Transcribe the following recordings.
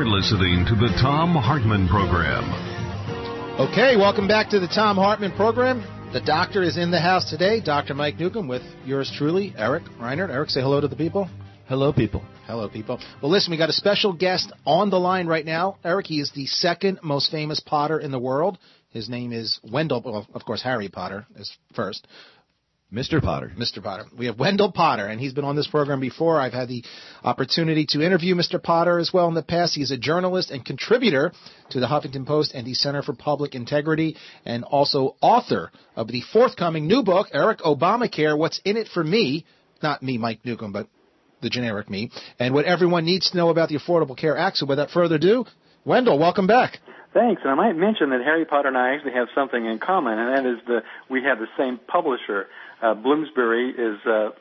You're listening to the Thom Hartmann Program. Okay, welcome back to the Thom Hartmann Program. The doctor is in the house today, Dr. Mike Newcomb, with yours truly, Eric Reinert. Eric, say hello to the people. Hello, people. Hello, people. Well, listen, we got a special guest on the line right now. Eric, he is the second most famous Potter in the world. His name is Wendell, well, of course, Harry Potter is first. Mr. Potter. Mr. Potter. We have Wendell Potter, and he's been on this program before. I've had the opportunity to interview Mr. Potter as well in the past. He's a journalist and contributor to the Huffington Post and the Center for Public Integrity, and also author of the forthcoming new book, Eric, Obamacare, What's in It for Me? Not me, Mike Newcomb, but the generic me, and what everyone needs to know about the Affordable Care Act. So without further ado, Wendell, welcome back. Thanks, and I might mention that Harry Potter and I actually have something in common, and that is we have the same publisher. Bloomsbury is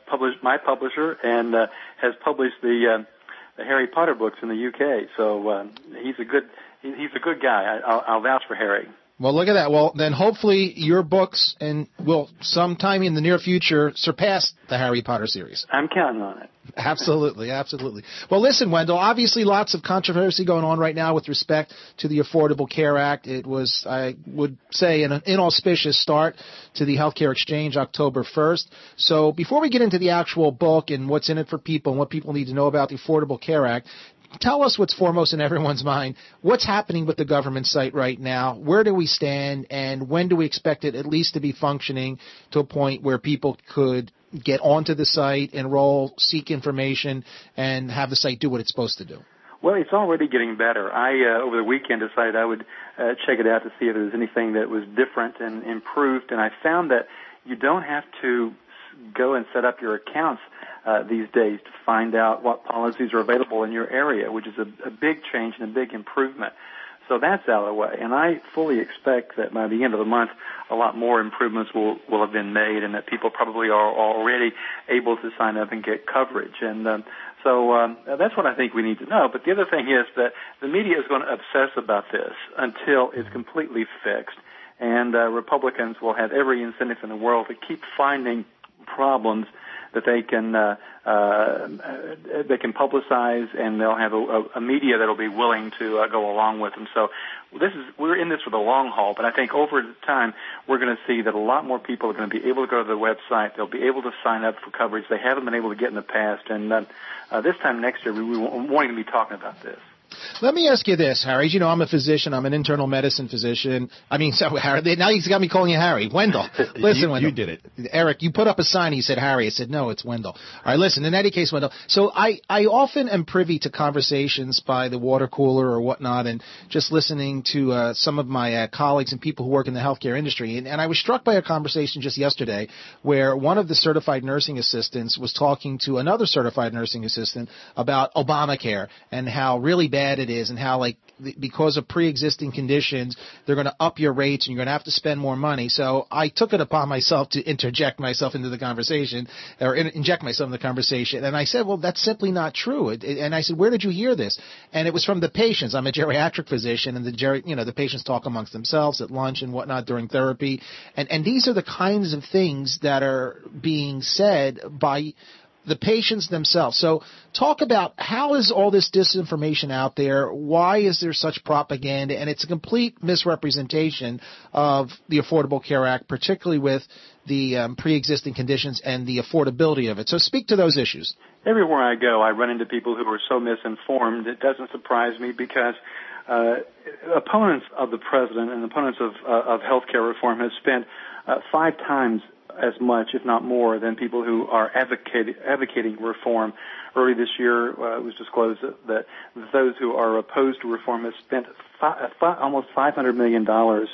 my publisher and has published the Harry Potter books in the UK. So he's a good guy. I'll vouch for Harry. Well, look at that. Well, then hopefully your books will sometime in the near future surpass the Harry Potter series. I'm counting on it. Absolutely, absolutely. Well, listen, Wendell, obviously lots of controversy going on right now with respect to the Affordable Care Act. It was, I would say, an inauspicious start to the healthcare exchange October 1st. So before we get into the actual book and what's in it for people and what people need to know about the Affordable Care Act, tell us what's foremost in everyone's mind. What's happening with the government site right now? Where do we stand? And when do we expect it at least to be functioning to a point where people could get onto the site, enroll, seek information, and have the site do what it's supposed to do? Well, it's already getting better. I, over the weekend, decided I would check it out to see if there was anything that was different and improved, and I found that you don't have to go and set up your accounts these days to find out what policies are available in your area, which is a big change and a big improvement. So that's out of the way, and I fully expect that by the end of the month, a lot more improvements will have been made, and that people probably are already able to sign up and get coverage. And so that's what I think we need to know. But the other thing is that the media is going to obsess about this until it's completely fixed, and Republicans will have every incentive in the world to keep finding problems that they can publicize, and they'll have a media that'll be willing to go along with them. So we're in this for the long haul, but I think over time we're going to see that a lot more people are going to be able to go to the website. They'll be able to sign up for coverage they haven't been able to get in the past, and this time next year we won't even be talking about this. Let me ask you this, Harry. You know, I'm a physician. I'm an internal medicine physician. I mean, so Harry, now he's got me calling you Harry. Wendell. Listen, Wendell. You did it. Eric, you put up a sign. You said Harry. I said, no, it's Wendell. All right, listen, in any case, Wendell. So I often am privy to conversations by the water cooler or whatnot, and just listening to some of my colleagues and people who work in the healthcare industry. And I was struck by a conversation just yesterday where one of the certified nursing assistants was talking to another certified nursing assistant about Obamacare and how really bad it is, and how, like, because of pre-existing conditions, they're going to up your rates and you're going to have to spend more money. So I took it upon myself to interject myself into the conversation, or inject myself in the conversation. And I said, well, that's simply not true. And I said, where did you hear this? And it was from the patients. I'm a geriatric physician, and the patients talk amongst themselves at lunch and whatnot during therapy. And these are the kinds of things that are being said by the patients themselves. So talk about, how is all this disinformation out there? Why is there such propaganda? And it's a complete misrepresentation of the Affordable Care Act, particularly with the pre-existing conditions and the affordability of it. So speak to those issues. Everywhere I go, I run into people who are so misinformed. It doesn't surprise me, because opponents of the president and opponents of health care reform have spent 5 times as much, if not more, than people who are advocating reform. Early this year, it was disclosed that those who are opposed to reform have spent almost $500 million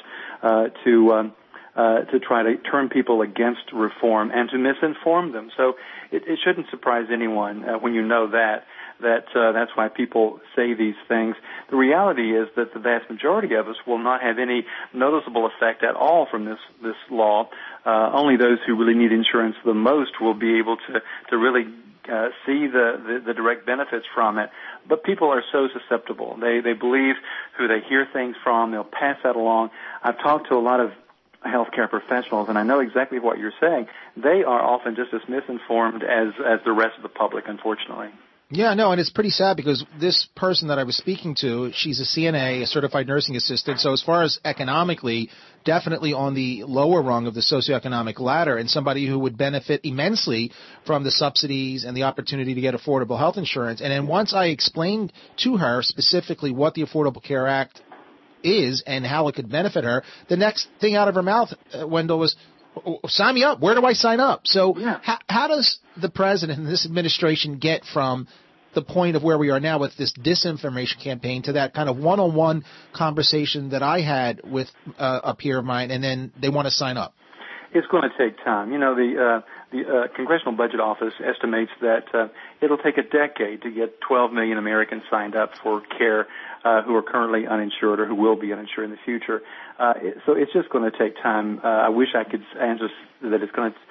to try to turn people against reform and to misinform them. So it shouldn't surprise anyone when you know that's why people say these things. The reality is that the vast majority of us will not have any noticeable effect at all from this law. Only those who really need insurance the most will be able to really see the direct benefits from it. But people are so susceptible. They believe who they hear things from. They'll pass that along. I've talked to a lot of healthcare professionals, and I know exactly what you're saying. They are often just as misinformed as the rest of the public, unfortunately. Yeah, no, and it's pretty sad because this person that I was speaking to, she's a CNA, a certified nursing assistant. So as far as economically, definitely on the lower rung of the socioeconomic ladder, and somebody who would benefit immensely from the subsidies and the opportunity to get affordable health insurance. And then once I explained to her specifically what the Affordable Care Act is and how it could benefit her, the next thing out of her mouth, Wendell, was, sign me up. Where do I sign up? So how does the president and this administration get from the point of where we are now with this disinformation campaign to that kind of one-on-one conversation that I had with a peer of mine, and then they want to sign up? It's going to take time. You know, the Congressional Budget Office estimates that it'll take a decade to get 12 million Americans signed up for care who are currently uninsured or who will be uninsured in the future. So it's just going to take time. I wish I could answer that it's going to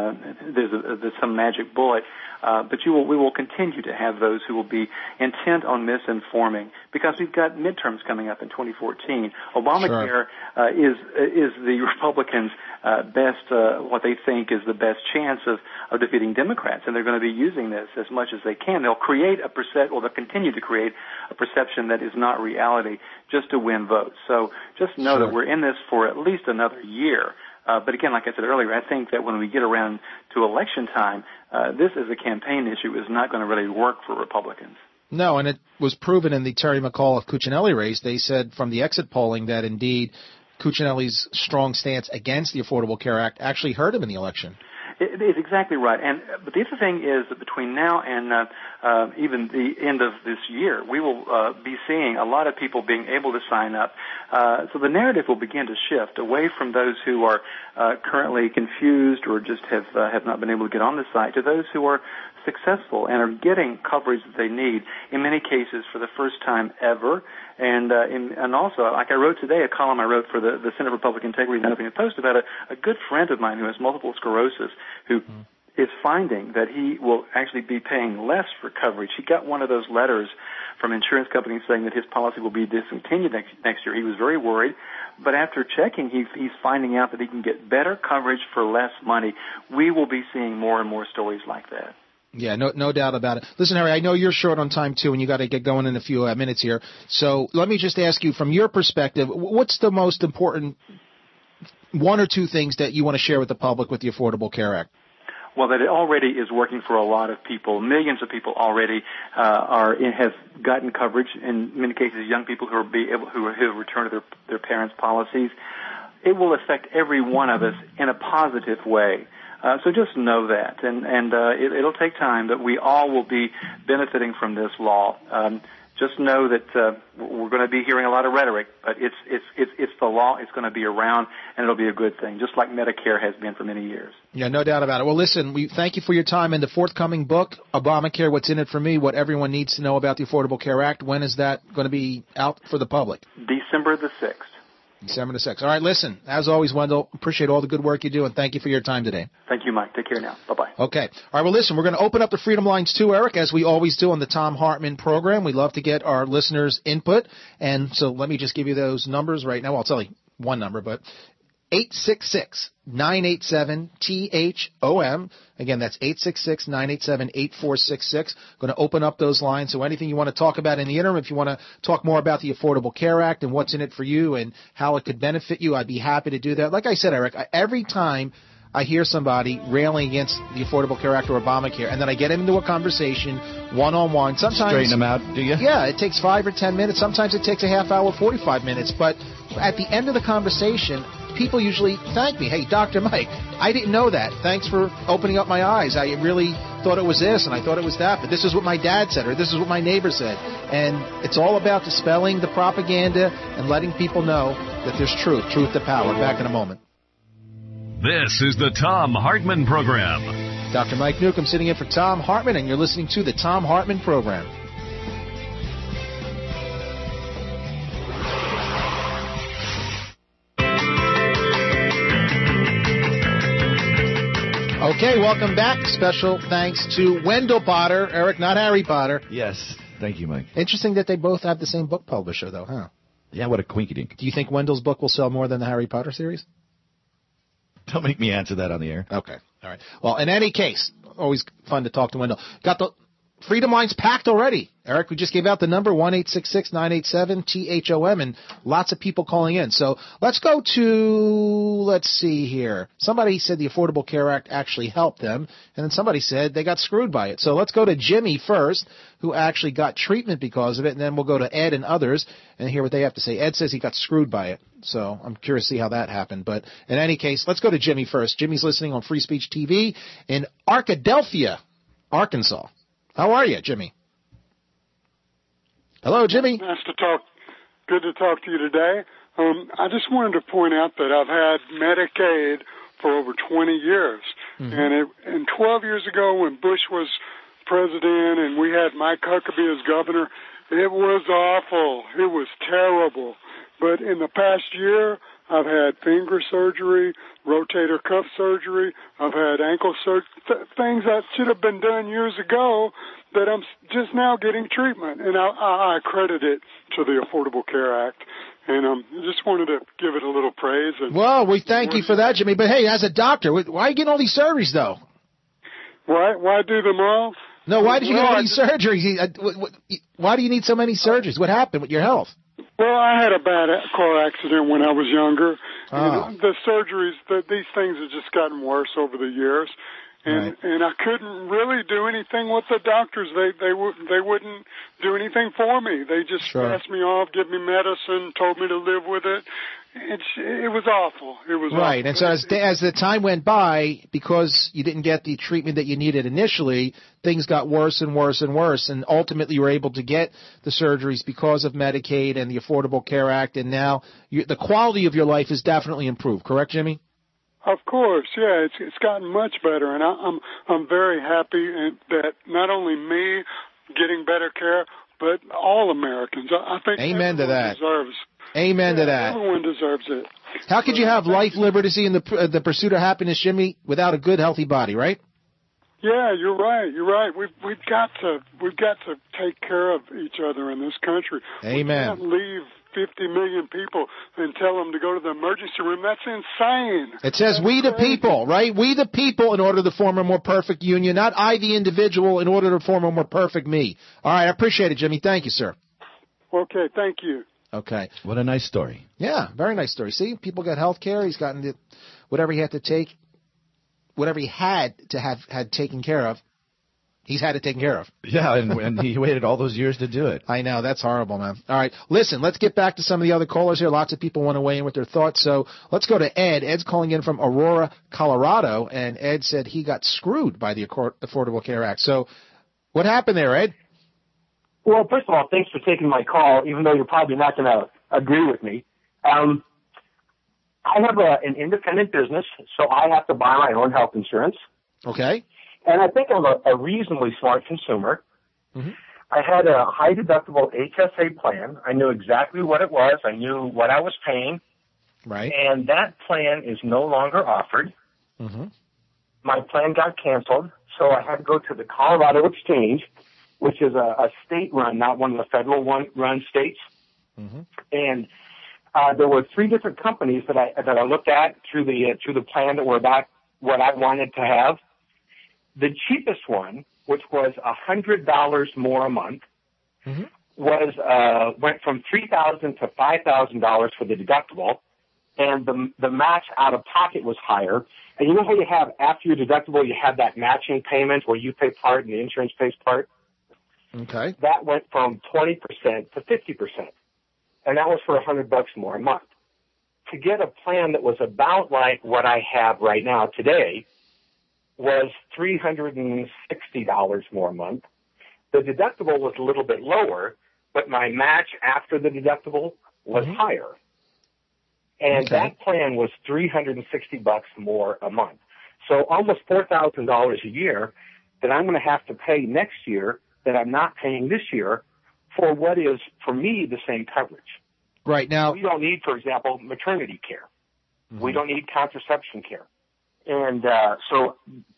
there's some magic bullet, but we will continue to have those who will be intent on misinforming, because we've got midterms coming up in 2014. Obamacare is the Republicans' best, what they think is the best chance of defeating Democrats, and they're going to be using this as much as they can. They'll create they'll continue to create a perception that is not reality just to win votes. So just know that we're in this for at least another year. But again, like I said earlier, I think that when we get around to election time, this as a campaign issue is not going to really work for Republicans. No, and it was proven in the Terry McAuliffe-Cuccinelli race. They said from the exit polling that indeed Cuccinelli's strong stance against the Affordable Care Act actually hurt him in the election. It is exactly right. But the other thing is that between now and even the end of this year, we will be seeing a lot of people being able to sign up. So the narrative will begin to shift away from those who are currently confused or just have not been able to get on the site to those who are successful and are getting coverage that they need, in many cases for the first time ever. And also, like I wrote today, a column I wrote for the Center for Public Integrity and Huffington Post about a good friend of mine who has multiple sclerosis, who is finding that he will actually be paying less for coverage. He got one of those letters from insurance companies saying that his policy will be discontinued next year. He was very worried, but after checking, he's finding out that he can get better coverage for less money. We will be seeing more and more stories like that. Yeah, no doubt about it. Listen, Harry, I know you're short on time, too, and you got to get going in a few minutes here. So let me just ask you, from your perspective, what's the most important one or two things that you want to share with the public with the Affordable Care Act? Well, that it already is working for a lot of people. Millions of people already have gotten coverage. In many cases, young people who have returned to their parents' policies. It will affect every one of us in a positive way. So just know that, and it'll take time, but we all will be benefiting from this law. Just know that we're going to be hearing a lot of rhetoric, but it's the law. It's going to be around, and it'll be a good thing, just like Medicare has been for many years. Yeah, no doubt about it. Well, listen, we thank you for your time. And the forthcoming book, Obamacare, What's in It for Me, What Everyone Needs to Know About the Affordable Care Act, when is that going to be out for the public? December the 6th. December the 6th. All right, listen, as always, Wendell, appreciate all the good work you do, and thank you for your time today. Thank you, Mike. Take care now. Bye-bye. Okay. All right, well, listen, we're going to open up the Freedom Lines too, Eric, as we always do on the Thom Hartmann program. We love to get our listeners' input, and so let me just give you those numbers right now. Well, I'll tell you one number, but 866-987-THOM. Again, that's 866-987-8466. Going to open up those lines. So anything you want to talk about in the interim, if you want to talk more about the Affordable Care Act and what's in it for you and how it could benefit you, I'd be happy to do that. Like I said, Eric, every time I hear somebody railing against the Affordable Care Act or Obamacare, and then I get into a conversation one-on-one. Sometimes straighten them out, do you? Yeah, it takes 5 or 10 minutes. Sometimes it takes a half hour, 45 minutes. But at the end of the conversation, people usually thank me. Hey, Dr. Mike, I didn't know that. Thanks for opening up my eyes. I really thought it was this, and I thought it was that. But this is what my dad said, or this is what my neighbor said. And it's all about dispelling the propaganda and letting people know that there's truth to power. Back in a moment. This is the Thom Hartmann Program. Dr. Mike Newcomb sitting in for Thom Hartmann, and you're listening to the Thom Hartmann Program. Okay, welcome back. Special thanks to Wendell Potter. Eric, not Harry Potter. Yes. Thank you, Mike. Interesting that they both have the same book publisher, though, huh? Yeah, what a quinky-dink. Do you think Wendell's book will sell more than the Harry Potter series? Don't make me answer that on the air. Okay. All right. Well, in any case, always fun to talk to Wendell. Got the Freedom Line's packed already. Eric, we just gave out the number, 1-866-987-THOM, and lots of people calling in. So let's go to, let's see here. Somebody said the Affordable Care Act actually helped them, and then somebody said they got screwed by it. So let's go to Jimmy first, who actually got treatment because of it, and then we'll go to Ed and others and hear what they have to say. Ed says he got screwed by it, so I'm curious to see how that happened. But in any case, let's go to Jimmy first. Jimmy's listening on Free Speech TV in Arkadelphia, Arkansas. How are you, Jimmy? Hello, Jimmy. Nice to talk. Good to talk to you today. I just wanted to point out that I've had Medicaid for over 20 years. And 12 years ago when Bush was president and we had Mike Huckabee as governor, it was awful. It was terrible. But in the past year, I've had finger surgery, rotator cuff surgery. I've had ankle surgery, things that should have been done years ago that I'm just now getting treatment. And I credit it to the Affordable Care Act. And I just wanted to give it a little praise. Well, we thank you for that, Jimmy. But, hey, as a doctor, why are you getting all these surgeries, though? Why do them all? No, why did you get all these surgeries? Why do you need so many surgeries? What happened with your health? Well, I had a bad car accident when I was younger. Oh. And the surgeries, these things have just gotten worse over the years. And I couldn't really do anything with the doctors. They wouldn't do anything for me. They just passed me off, give me medicine, told me to live with it. It was awful. It was right. awful. And so as the time went by, because you didn't get the treatment that you needed initially, things got worse and worse and worse. And ultimately, you were able to get the surgeries because of Medicaid and the Affordable Care Act. And now the quality of your life is definitely improved. Correct, Jimmy? Of course, yeah, it's gotten much better, and I'm very happy that not only me getting better care, but all Americans. I think Amen to that. Deserves. Amen to that. Everyone deserves it. How could you have life, liberty, and the pursuit of happiness, Jimmy, without a good, healthy body, right? Yeah, you're right. You're right. We've got to take care of each other in this country. Amen. We can't leave 50 million people and tell them to go to the emergency room. That's insane. It says we the people, right? We the people in order to form a more perfect union, not I the individual in order to form a more perfect me. All right, I appreciate it, Jimmy. Thank you, sir. Okay, thank you. Okay. What a nice story. Yeah, very nice story. See, people got health care. He's gotten whatever he had to take, whatever he had to have had taken care of. He's had it taken care of. Yeah, and he waited all those years to do it. I know. That's horrible, man. All right. Listen, let's get back to some of the other callers here. Lots of people want to weigh in with their thoughts. So let's go to Ed. Ed's calling in from Aurora, Colorado, and Ed said he got screwed by the Affordable Care Act. So what happened there, Ed? Well, first of all, thanks for taking my call, even though you're probably not going to agree with me. I have an independent business, so I have to buy my own health insurance. Okay. And I think I'm a reasonably smart consumer. Mm-hmm. I had a high-deductible HSA plan. I knew exactly what it was. I knew what I was paying. Right. And that plan is no longer offered. Mm-hmm. My plan got canceled, so I had to go to the Colorado Exchange, which is a state-run, not one of the federal-run states. Mm-hmm. And there were three different companies that I looked at through the plan that were about what I wanted to have. The cheapest one, which was $100 more a month, mm-hmm. went from $3,000 to $5,000 for the deductible, and the match out of pocket was higher. And you know how you have after your deductible, you have that matching payment where you pay part and the insurance pays part. Okay. That went from 20% to 50%, and that was for $100 more a month. To get a plan that was about like what I have right now today was $360 more a month. The deductible was a little bit lower, but my match after the deductible was mm-hmm. higher. And okay. that plan was $360 more a month. So almost $4,000 a year that I'm going to have to pay next year that I'm not paying this year for what is, for me, the same coverage. Right. Now, we don't need, for example, maternity care. Mm-hmm. We don't need contraception care. And so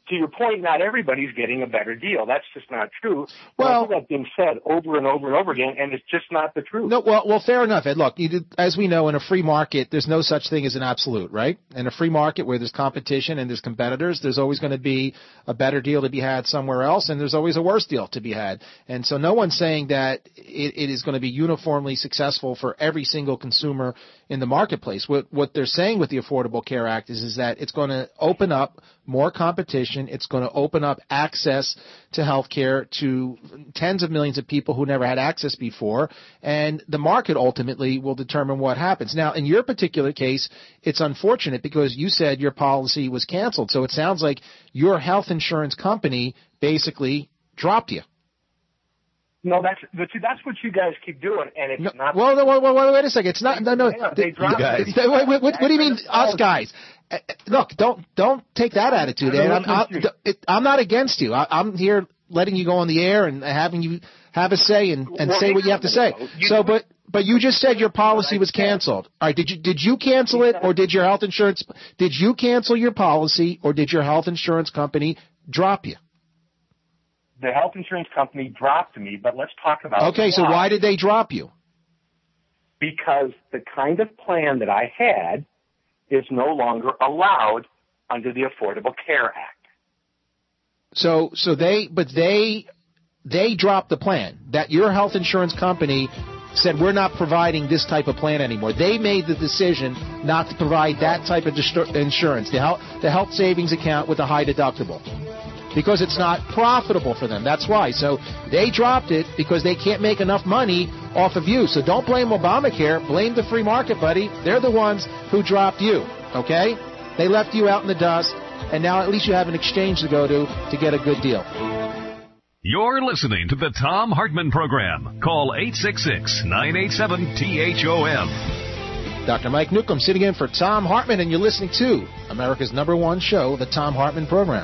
to your point, not everybody's getting a better deal. That's just not true. Well, I think that's been said over and over and over again, and it's just not the truth. No, well, fair enough, Ed. Look, as we know, in a free market, there's no such thing as an absolute, right? In a free market where there's competition and there's competitors, there's always going to be a better deal to be had somewhere else, and there's always a worse deal to be had. And so no one's saying that it is going to be uniformly successful for every single consumer in the marketplace. What they're saying with the Affordable Care Act is that it's going to open up more competition. It's going to open up access to health care to tens of millions of people who never had access before, and the market ultimately will determine what happens. Now, in your particular case, it's unfortunate because you said your policy was canceled, so it sounds like your health insurance company basically dropped you. No, that's what you guys keep doing, and it's not. Well, wait a second. It's not. No. They dropped guys. What do you mean, us guys? Look, don't take that attitude. I'm not against you. I'm here letting you go on the air and having you have a say and say what you have to say. But you just said your policy was canceled. All right, did you cancel it, or did your health insurance? Did you cancel your policy, or did your health insurance company drop you? The health insurance company dropped me, but let's talk about Okay, so why did they drop you? Because the kind of plan that I had is no longer allowed under the Affordable Care Act. So they dropped the plan. That your health insurance company said, we're not providing this type of plan anymore. They made the decision not to provide that type of insurance, the health savings account with a high deductible, because it's not profitable for them. That's why. So they dropped it because they can't make enough money off of you. So don't blame Obamacare. Blame the free market, buddy. They're the ones who dropped you, okay? They left you out in the dust, and now at least you have an exchange to go to get a good deal. You're listening to the Thom Hartmann Program. Call 866-987-THOM. Dr. Mike Newcomb sitting in for Thom Hartmann, and you're listening to America's #1 show, the Thom Hartmann Program.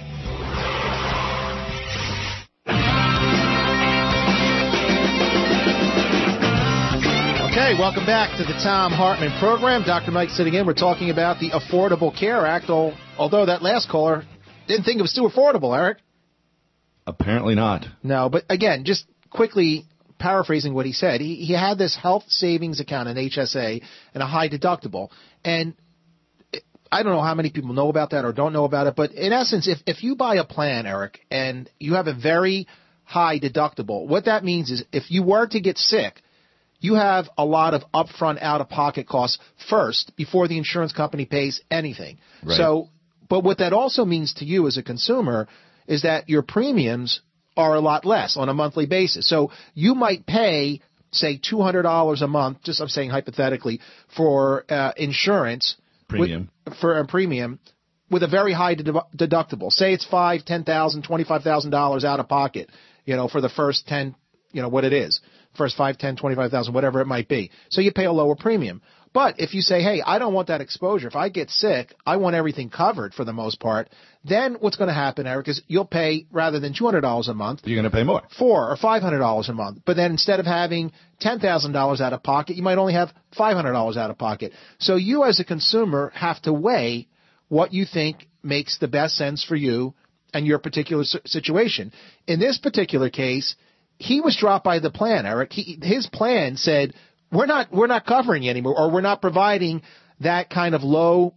Okay, welcome back to the Thom Hartmann Program. Dr. Mike sitting in. We're talking about the Affordable Care Act, although that last caller didn't think it was too affordable, Eric. Apparently not. No, but again, just quickly paraphrasing what he said, he had this health savings account, an HSA, and a high deductible. And I don't know how many people know about that or don't know about it, but in essence, if you buy a plan, Eric, and you have a very high deductible, what that means is if you were to get sick, you have a lot of upfront out-of-pocket costs first before the insurance company pays anything. Right. So, but what that also means to you as a consumer is that your premiums are a lot less on a monthly basis. So you might pay, say, $200 a month, just I'm saying hypothetically, for insurance. Premium. For a premium with a very high deductible. Say it's $5,000, $10,000, $25,000 out of pocket, for the first 10, what it is. First 5, 10, 25,000, whatever it might be. So you pay a lower premium. But if you say, hey, I don't want that exposure. If I get sick, I want everything covered for the most part. Then what's going to happen, Eric, is you'll pay, rather than $200 a month, you're going to pay more. $400 or $500 a month. But then instead of having $10,000 out of pocket, you might only have $500 out of pocket. So you as a consumer have to weigh what you think makes the best sense for you and your particular situation. In this particular case, he was dropped by the plan, Eric. His plan said, we're not covering you anymore, or we're not providing that kind of low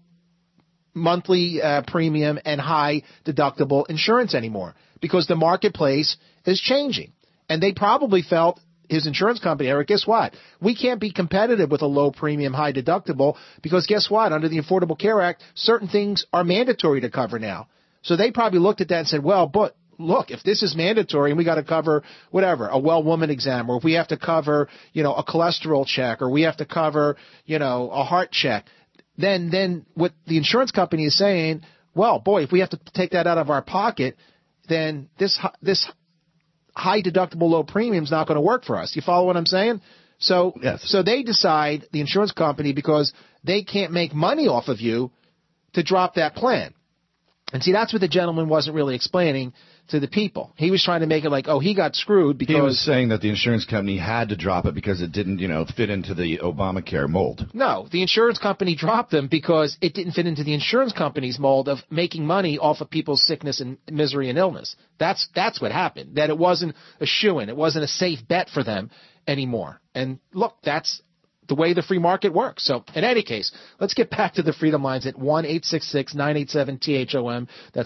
monthly premium and high deductible insurance anymore because the marketplace is changing. And they probably felt, his insurance company, Eric, guess what? We can't be competitive with a low premium, high deductible because guess what? Under the Affordable Care Act, certain things are mandatory to cover now. So they probably looked at that and said, well, but look, if this is mandatory and we got to cover whatever, a well woman exam, or if we have to cover, a cholesterol check, or we have to cover, a heart check, then what the insurance company is saying, well, boy, if we have to take that out of our pocket, then this high deductible, low premium is not going to work for us. You follow what I'm saying? So, yes. So they decide, the insurance company, because they can't make money off of you, to drop that plan. And see, that's what the gentleman wasn't really explaining. to the people. He was trying to make it like, oh, he got screwed because... He was saying that the insurance company had to drop it because it didn't, fit into the Obamacare mold. No, the insurance company dropped them because it didn't fit into the insurance company's mold of making money off of people's sickness and misery and illness. That's what happened, that it wasn't a shoo-in. It wasn't a safe bet for them anymore. And look, that's the way the free market works. So in any case, let's get back to the Freedom Lines at 1-866-987-THOM. That's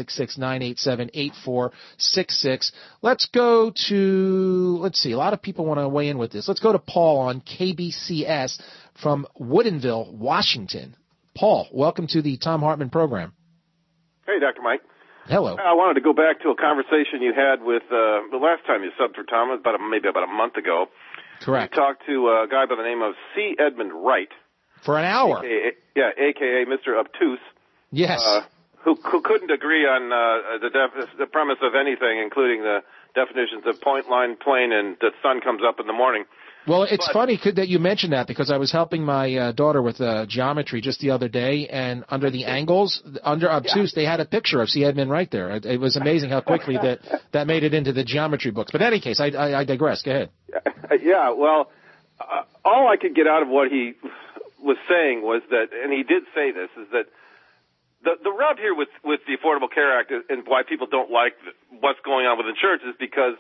1-866-987-8466. Let's go to, a lot of people want to weigh in with this. Let's go to Paul on KBCS from Woodinville, Washington. Paul, welcome to the Thom Hartmann program. Hey, Dr. Mike. Hello. I wanted to go back to a conversation you had with the last time you subbed for Tom, maybe about a month ago. Correct. You talked to a guy by the name of C. Edmund Wright. For an hour. A.K.A. Mr. Obtuse. Yes. Who couldn't agree on the premise of anything, including the definitions of point, line, plane, and the sun comes up in the morning. Well, it's funny that you mentioned that because I was helping my daughter with geometry just the other day, and under the angles, under obtuse, they had a picture of C. Edmund Wright there. It was amazing how quickly that made it into the geometry books. But in any case, I digress. Go ahead. Yeah, well, all I could get out of what he was saying was that, and he did say this, is that the rub here with the Affordable Care Act and why people don't like what's going on with insurance is because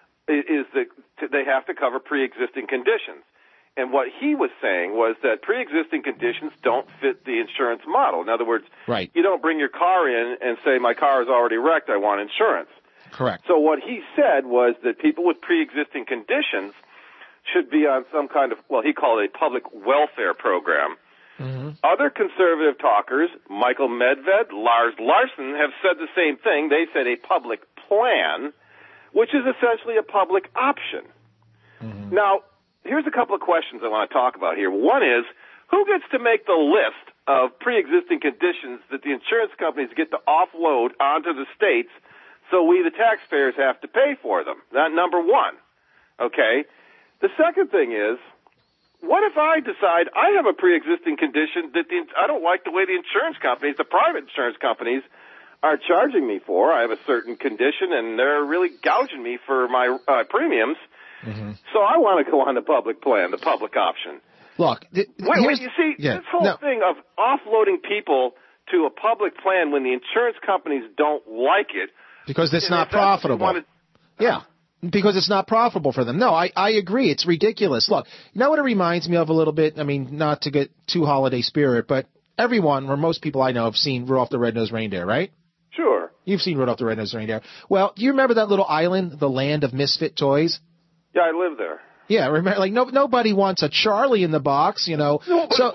they have to cover pre-existing conditions. And what he was saying was that pre-existing conditions don't fit the insurance model. In other words, right. You don't bring your car in and say, my car is already wrecked, I want insurance. Correct. So what he said was that people with pre-existing conditions should be on some kind of, well, he called it a public welfare program. Mm-hmm. Other conservative talkers, Michael Medved, Lars Larson, have said the same thing. They said a public plan, which is essentially a public option. Mm-hmm. Now, here's a couple of questions I want to talk about here. One is, who gets to make the list of pre-existing conditions that the insurance companies get to offload onto the states so we, the taxpayers, have to pay for them? That number one. Okay? The second thing is, what if I decide I have a pre-existing condition that I don't like the way the insurance companies, the private insurance companies, are charging me for? I have a certain condition, and they're really gouging me for my premiums. Mm-hmm. So I want to go on the public plan, the public option. Look, you see, this whole thing of offloading people to a public plan when the insurance companies don't like it. Because it's not profitable. Because it's not profitable for them. No, I agree. It's ridiculous. Look, you know what it reminds me of a little bit? I mean, not to get too holiday spirit, but everyone, or most people I know, have seen Rudolph the Red-Nosed Reindeer, right? Sure. You've seen Rudolph the Red-Nosed Reindeer. Well, do you remember that little island, the land of misfit toys? Yeah, I live there. Yeah, remember, like nobody wants a Charlie in the box, you know.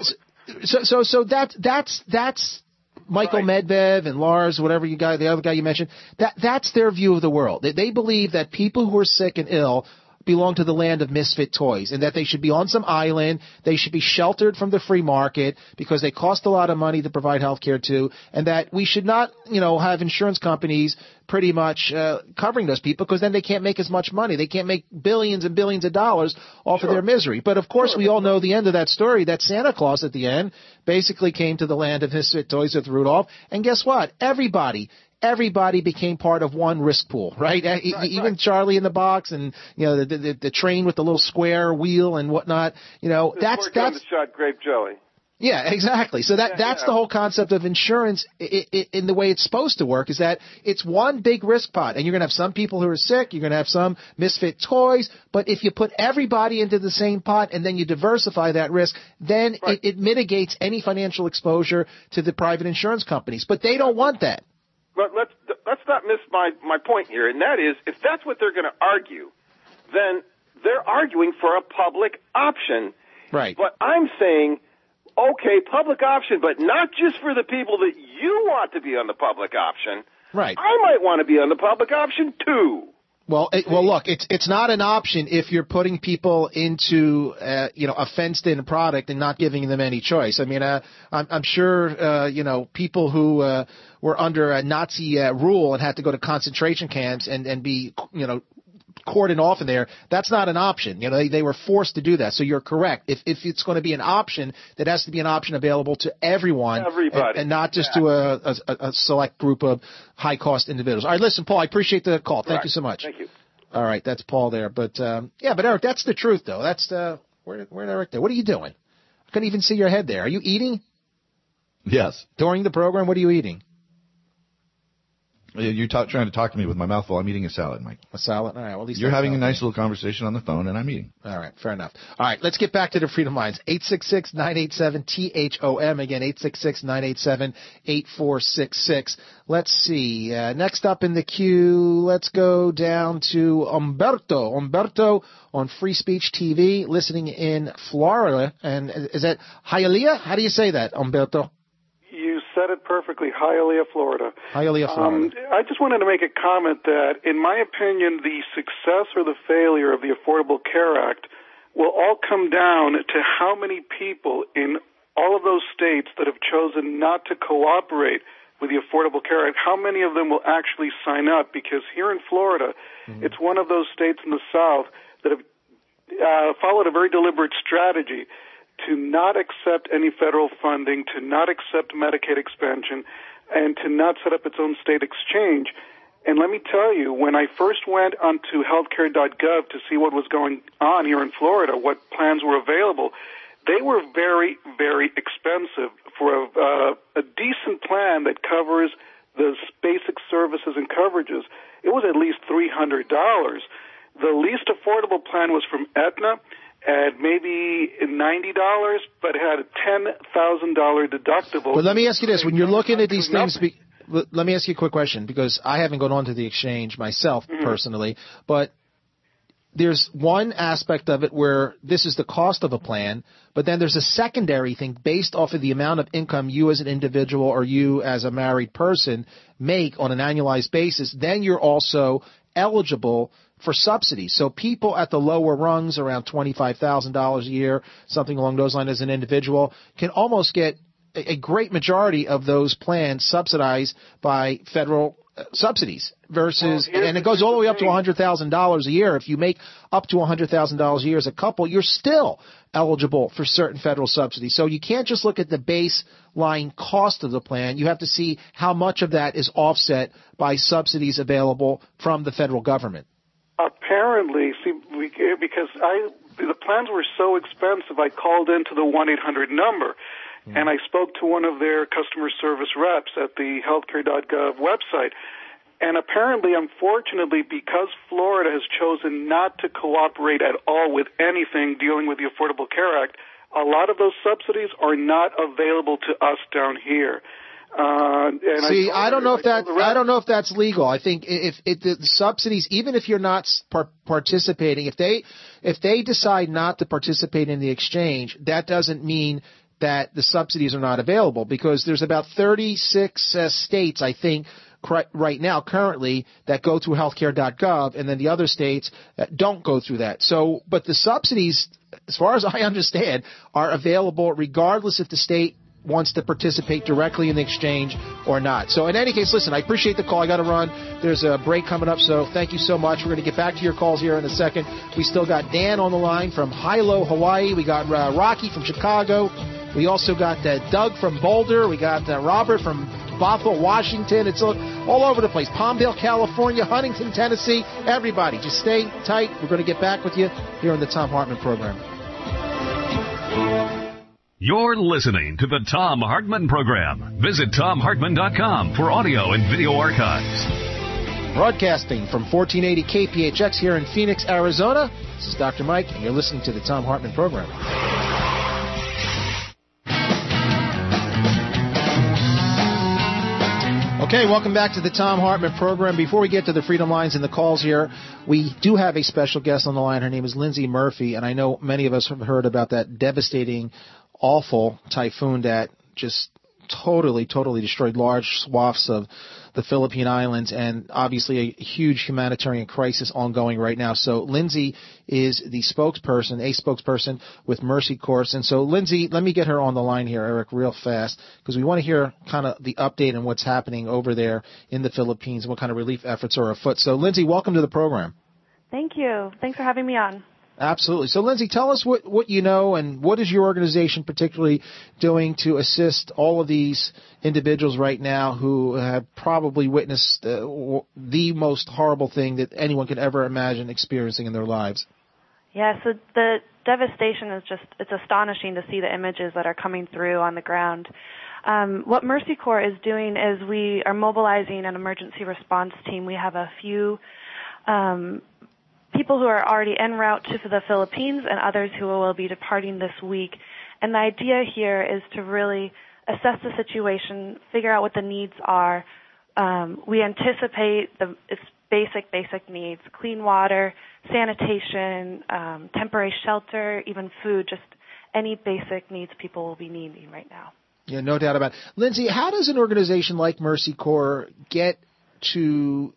So that's Michael Medved and Lars, the other guy you mentioned. That's their view of the world. They believe that people who are sick and ill belong to the land of misfit toys, and that they should be on some island, they should be sheltered from the free market because they cost a lot of money to provide health care to, and that we should not, have insurance companies pretty much covering those people because then they can't make as much money. They can't make billions and billions of dollars off of their misery. But of course, we all know the end of that story, that Santa Claus at the end basically came to the land of misfit toys with Rudolph, and guess what? Everybody became part of one risk pool, right? Even Charlie in the box, and the train with the little square wheel and whatnot. That's the shot grape jelly. Yeah, exactly. So that's the whole concept of insurance in the way it's supposed to work, is that it's one big risk pot, and you're going to have some people who are sick, you're going to have some misfit toys, but if you put everybody into the same pot and then you diversify that risk, then it mitigates any financial exposure to the private insurance companies. But they don't want that. But let's not miss my point here, and that is, if that's what they're going to argue, then they're arguing for a public option. Right. But I'm saying, okay, public option, but not just for the people that you want to be on the public option. Right. I might want to be on the public option too. Well, look, it's not an option if you're putting people into, a fenced-in product and not giving them any choice. I mean, I'm sure, people who were under a Nazi rule and had to go to concentration camps and be, cordon off in there. That's not an option. They were forced to do that. So you're correct. If it's going to be an option, that has to be an option available to everyone. Everybody. And not just to a select group of high-cost individuals. All right, listen, Paul, I appreciate the call. Thank you so much. Thank you. All right, that's Paul there. But, but Eric, that's the truth, though. That's where'd Eric there? What are you doing? I couldn't even see your head there. Are you eating? Yes. During the program, what are you eating? You're trying to talk to me with my mouth full. I'm eating a salad, Mike. A salad? All right. Well, at least you're having a nice little conversation on the phone, and I'm eating. All right. Fair enough. All right. Let's get back to the Freedom Lines. 866-987-THOM. Again, 866-987-8466. Let's see. Next up in the queue, let's go down to Umberto. Umberto on Free Speech TV, listening in Florida. And is that Hialeah? How do you say that, Umberto? You said it perfectly. Hialeah, Florida. Hialeah, Florida. I just wanted to make a comment that, in my opinion, the success or the failure of the Affordable Care Act will all come down to how many people in all of those states that have chosen not to cooperate with the Affordable Care Act, how many of them will actually sign up? Because here in Florida, it's one of those states in the South that have followed a very deliberate strategy to not accept any federal funding, to not accept Medicaid expansion, and to not set up its own state exchange. And let me tell you, when I first went onto healthcare.gov to see what was going on here in Florida, what plans were available, they were very, very expensive. For a decent plan that covers the basic services and coverages, it was at least $300. The least affordable plan was from Aetna, at maybe $90, but had a $10,000 deductible. But let me ask you this: when you're looking at these things, let me ask you a quick question, because I haven't gone on to the exchange myself personally, but there's one aspect of it where this is the cost of a plan, but then there's a secondary thing based off of the amount of income you as an individual or you as a married person make on an annualized basis. Then you're also eligible for subsidies. So people at the lower rungs, around $25,000 a year, something along those lines as an individual, can almost get a great majority of those plans subsidized by federal subsidies versus, and it goes all the way up to $100,000 a year. If you make up to $100,000 a year as a couple, you're still eligible for certain federal subsidies. So you can't just look at the baseline cost of the plan. You have to see how much of that is offset by subsidies available from the federal government. Apparently, because the plans were so expensive, I called into the 1-800 number, and I spoke to one of their customer service reps at the healthcare.gov website. And apparently, unfortunately, because Florida has chosen not to cooperate at all with anything dealing with the Affordable Care Act, a lot of those subsidies are not available to us down here. See, I don't know if that's legal. I think if the subsidies, even if you're not participating, if they decide not to participate in the exchange, that doesn't mean that the subsidies are not available, because there's about 36 states, I think, right now currently that go through healthcare.gov, and then the other states that don't go through that. So, but the subsidies, as far as I understand, are available regardless if the state wants to participate directly in the exchange or not. So in any case, listen, I appreciate the call. I got to run. There's a break coming up, so thank you so much. We're going to get back to your calls here in a second. We still got Dan on the line from Hilo, Hawaii. We got Rocky from Chicago. We also got Doug from Boulder. We got Robert from Bothell, Washington. It's all over the place. Palmdale, California, Huntington, Tennessee. Everybody, just stay tight. We're going to get back with you here on the Thom Hartmann Program. You're listening to the Thom Hartmann Program. Visit ThomHartmann.com for audio and video archives. Broadcasting from 1480 KPHX here in Phoenix, Arizona. This is Dr. Mike, and you're listening to the Thom Hartmann Program. Okay, welcome back to the Thom Hartmann Program. Before we get to the Freedom Lines and the calls here, we do have a special guest on the line. Her name is Lindsay Murphy, and I know many of us have heard about that devastating, awful typhoon that just totally destroyed large swaths of the Philippine Islands, and obviously a huge humanitarian crisis ongoing right now. So Lindsay is the spokesperson with Mercy Corps. And so, Lindsay, let me get her on the line here, Eric, real fast, because we want to hear kind of the update on what's happening over there in the Philippines and what kind of relief efforts are afoot. So, Lindsay, welcome to the program. Thank you. Thanks for having me on. Absolutely. So, Lindsay, tell us what you know and what is your organization particularly doing to assist all of these individuals right now who have probably witnessed the most horrible thing that anyone could ever imagine experiencing in their lives. Yeah, so the devastation is it's astonishing to see the images that are coming through on the ground. What Mercy Corps is doing is we are mobilizing an emergency response team. We have a few people who are already en route to the Philippines and others who will be departing this week. And the idea here is to really assess the situation, figure out what the needs are. We anticipate it's basic needs, clean water, sanitation, temporary shelter, even food, just any basic needs people will be needing right now. Yeah, no doubt about it. Lindsay, how does an organization like Mercy Corps get to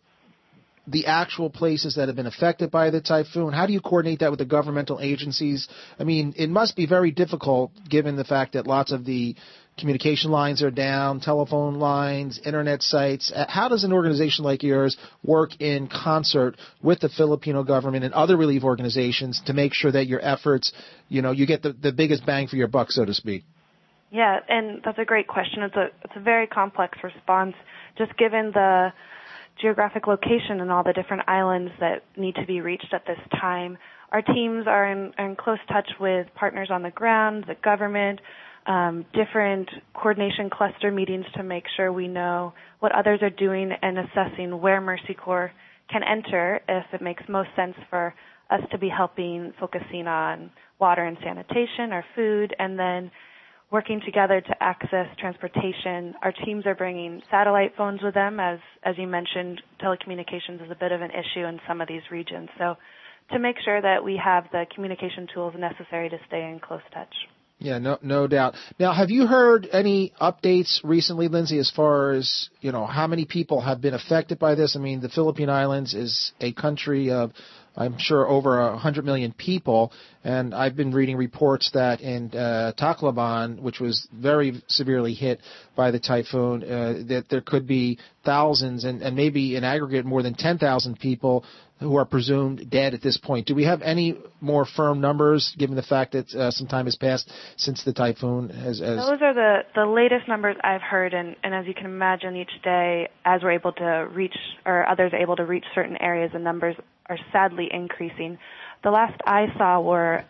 the actual places that have been affected by the typhoon? How do you coordinate that with the governmental agencies? I mean, it must be very difficult given the fact that lots of the communication lines are down, telephone lines, internet sites. How does an organization like yours work in concert with the Filipino government and other relief organizations to make sure that your efforts, you get the biggest bang for your buck, so to speak? Yeah, and that's a great question. It's a very complex response, just given the geographic location and all the different islands that need to be reached at this time. Our teams are in close touch with partners on the ground, the government, different coordination cluster meetings to make sure we know what others are doing and assessing where Mercy Corps can enter if it makes most sense for us to be helping, focusing on water and sanitation or food, and then working together to access transportation. Our teams are bringing satellite phones with them. As you mentioned, telecommunications is a bit of an issue in some of these regions. So to make sure that we have the communication tools necessary to stay in close touch. Yeah, no doubt. Now, have you heard any updates recently, Lindsay, as far as, how many people have been affected by this? I mean, the Philippine Islands is a country of, I'm sure, over 100 million people, and I've been reading reports that in Tacloban, which was very severely hit by the typhoon, that there could be thousands and maybe in aggregate more than 10,000 people who are presumed dead at this point. Do we have any more firm numbers, given the fact that some time has passed since the typhoon has... Those are the latest numbers I've heard, and as you can imagine, each day, as we're able to reach, or others are able to reach certain areas, the numbers are sadly increasing. The last I saw was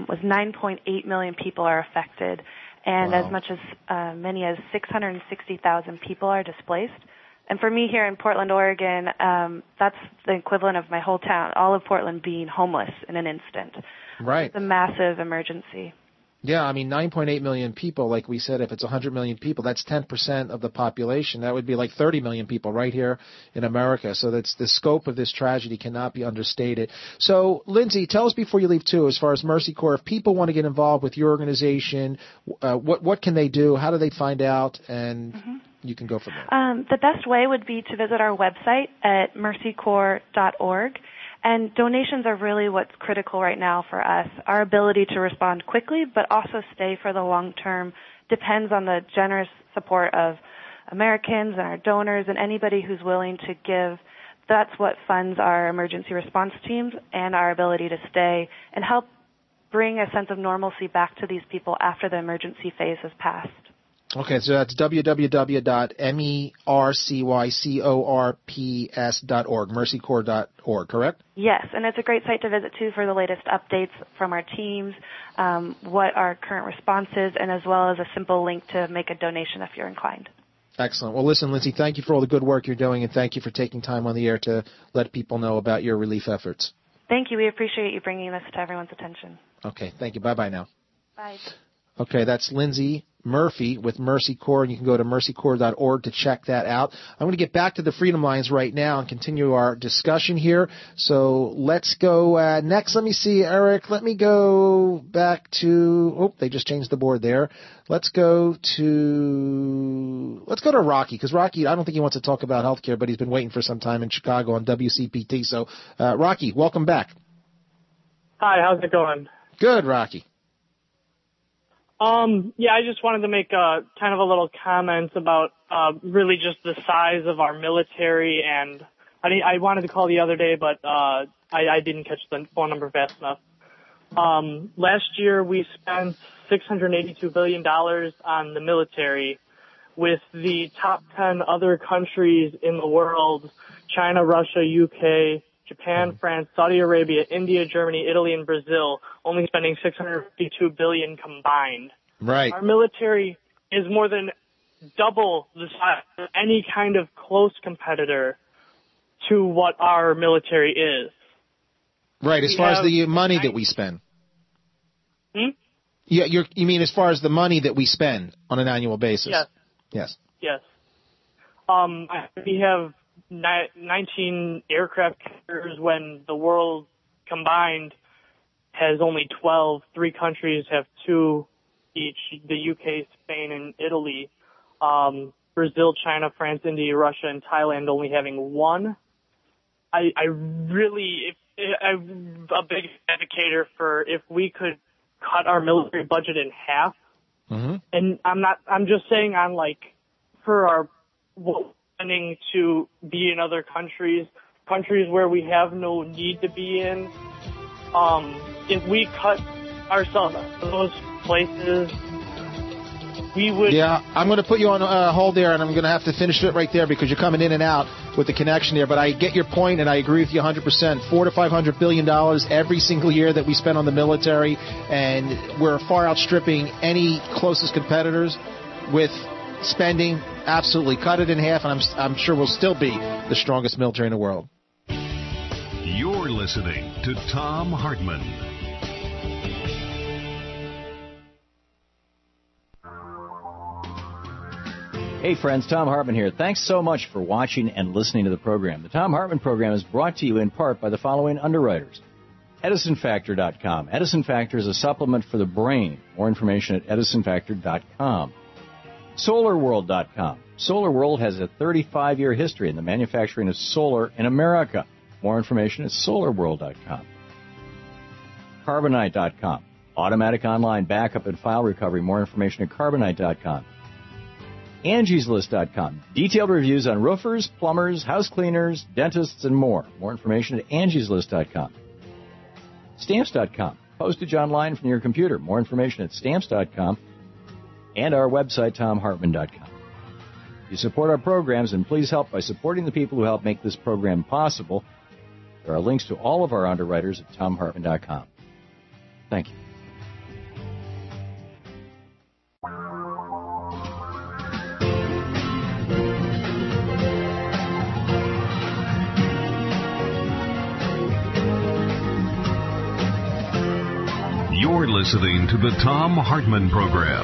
9.8 million people are affected, and wow. As much as many as 660,000 people are displaced. And for me here in Portland, Oregon, that's the equivalent of my whole town, all of Portland being homeless in an instant. Right. It's a massive emergency. Yeah, I mean, 9.8 million people, like we said, if it's 100 million people, that's 10% of the population. That would be like 30 million people right here in America. So that's the scope of this tragedy cannot be understated. So, Lindsay, tell us before you leave, too, as far as Mercy Corps, if people want to get involved with your organization, what can they do? How do they find out? And you can go from there. The best way would be to visit our website at mercycorps.org. And donations are really what's critical right now for us. Our ability to respond quickly, but also stay for the long term, depends on the generous support of Americans and our donors and anybody who's willing to give. That's what funds our emergency response teams and our ability to stay and help bring a sense of normalcy back to these people after the emergency phase has passed. Okay, so that's www.mercycorps.org, mercycorps.org, correct? Yes, and it's a great site to visit, too, for the latest updates from our teams, what our current response is, and as well as a simple link to make a donation if you're inclined. Excellent. Well, listen, Lindsay, thank you for all the good work you're doing, and thank you for taking time on the air to let people know about your relief efforts. Thank you. We appreciate you bringing this to everyone's attention. Okay, thank you. Bye-bye now. Bye. Okay, that's Lindsay Murphy with Mercy Corps, and you can go to mercycorps.org to check that out. I'm going to get back to the Freedom Lines right now and continue our discussion here. So let's go next. Let me see, Eric. Let me go back to. They just changed the board there. Let's go to Rocky, because Rocky, I don't think he wants to talk about healthcare, but he's been waiting for some time in Chicago on WCPT. So, Rocky, welcome back. Hi, how's it going? Good, Rocky. Yeah, I just wanted to make kind of a little comment about really just the size of our military and I wanted to call the other day, but I didn't catch the phone number fast enough. Last year we spent $682 billion on the military, with the top 10 other countries in the world, China, Russia, UK, Japan, France, Saudi Arabia, India, Germany, Italy, and Brazil, only spending $652 billion combined. Right. Our military is more than double the size of any kind of close competitor to what our military is. Right, as far as the money that we spend. Yeah, you mean as far as the money that we spend on an annual basis? Yes. Yes. We have 19 aircraft carriers when the world combined has only 12. 3 countries have 2 each, the UK, Spain, and Italy. Brazil, China, France, India, Russia, and Thailand only having 1. I'm a big advocator for if we could cut our military budget in half. Mm-hmm. And I'm just saying for our spending to be in other countries where we have no need to be in. If we cut ourselves out of those places, we would... Yeah, I'm going to put you on hold there, and I'm going to have to finish it right there because you're coming in and out with the connection there. But I get your point, and I agree with you 100%. $400 to $500 billion every single year that we spend on the military, and we're far outstripping any closest competitors with spending. Absolutely, cut it in half, and I'm sure we'll still be the strongest military in the world. You're listening to Thom Hartmann. Hey friends, Thom Hartmann here. Thanks so much for watching and listening to the program. The Thom Hartmann program is brought to you in part by the following underwriters. EdisonFactor.com. Edison Factor is a supplement for the brain. More information at EdisonFactor.com. SolarWorld.com. SolarWorld has a 35-year history in the manufacturing of solar in America. More information at SolarWorld.com. Carbonite.com. Automatic online backup and file recovery. More information at Carbonite.com. AngiesList.com. Detailed reviews on roofers, plumbers, house cleaners, dentists, and more. More information at AngiesList.com. Stamps.com. Postage online from your computer. More information at Stamps.com. And our website, ThomHartmann.com. You support our programs, and please help by supporting the people who help make this program possible. There are links to all of our underwriters at ThomHartmann.com. Thank you. You're listening to the Thom Hartmann Program.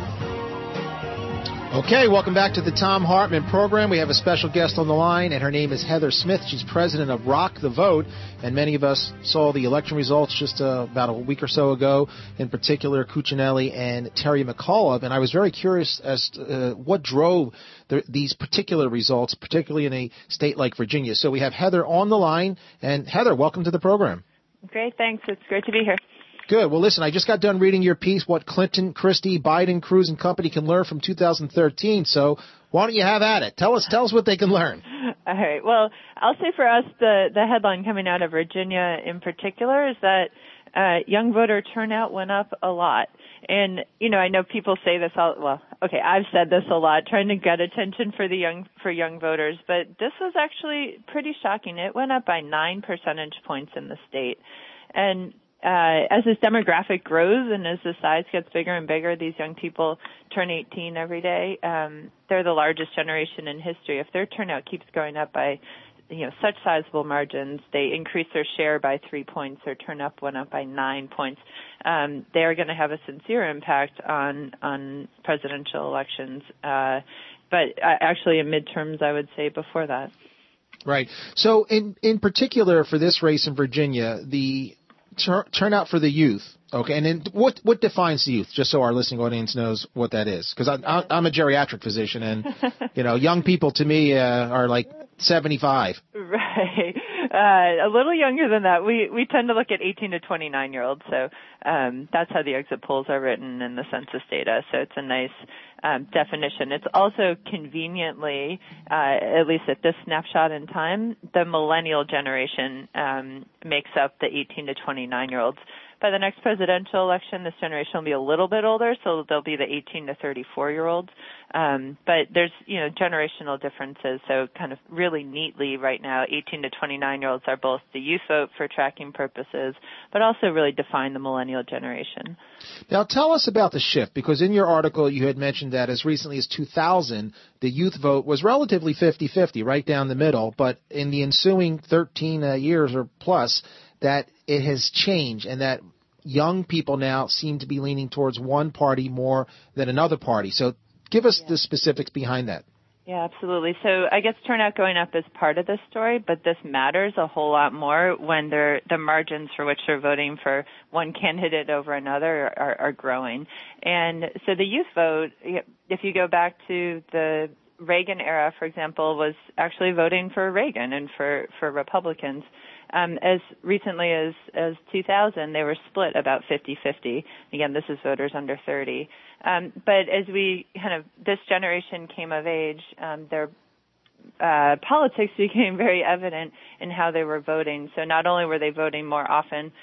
Okay, welcome back to the Thom Hartmann Program. We have a special guest on the line, and her name is Heather Smith. She's president of Rock the Vote, and many of us saw the election results just about a week or so ago, in particular Cuccinelli and Terry McAuliffe, and I was very curious as to what drove these particular results, particularly in a state like Virginia. So we have Heather on the line, and Heather, welcome to the program. Great, thanks. It's great to be here. Good. Well, listen, I just got done reading your piece, What Clinton, Christie, Biden, Cruz, and Company Can Learn from 2013. So why don't you have at it? Tell us what they can learn. All right. Well, I'll say for us, the headline coming out of Virginia in particular is that young voter turnout went up a lot. And, I know people say this I've said this a lot, trying to get attention for young voters, but this was actually pretty shocking. It went up by 9 percentage points in the state. And as this demographic grows and as the size gets bigger and bigger, these young people turn 18 every day. They're the largest generation in history. If their turnout keeps going up by, such sizable margins, they increase their share by 3 points. Their turnout went up by 9 points. They are going to have a sincere impact on presidential elections. But actually, in midterms, I would say before that. Right. So, in particular, for this race in Virginia, the turnout for the youth, okay, and then what defines the youth, just so our listening audience knows what that is, because I'm a geriatric physician, and young people to me are like 75. Right. A little younger than that. We tend to look at 18 to 29-year-olds, so that's how the exit polls are written in the census data. So it's a nice definition. It's also conveniently, at least at this snapshot in time, the millennial generation makes up the 18 to 29-year-olds. By the next presidential election, this generation will be a little bit older, so they'll be the 18 to 34-year-olds. But there's, generational differences. So kind of really neatly right now, 18 to 29-year-olds are both the youth vote for tracking purposes, but also really define the millennial generation. Now tell us about the shift, because in your article you had mentioned that as recently as 2000, the youth vote was relatively 50-50, right down the middle, but in the ensuing 13 years or plus, that it has changed and that young people now seem to be leaning towards one party more than another party. So give us the specifics behind that. Yeah, absolutely. So I guess turnout going up is part of this story, but this matters a whole lot more when the margins for which they're voting for one candidate over another are growing. And so the youth vote, if you go back to the Reagan era, for example, was actually voting for Reagan and for Republicans. As recently as 2000, they were split about 50-50. Again, this is voters under 30. But as this generation came of age, their politics became very evident in how they were voting. So not only were they voting more often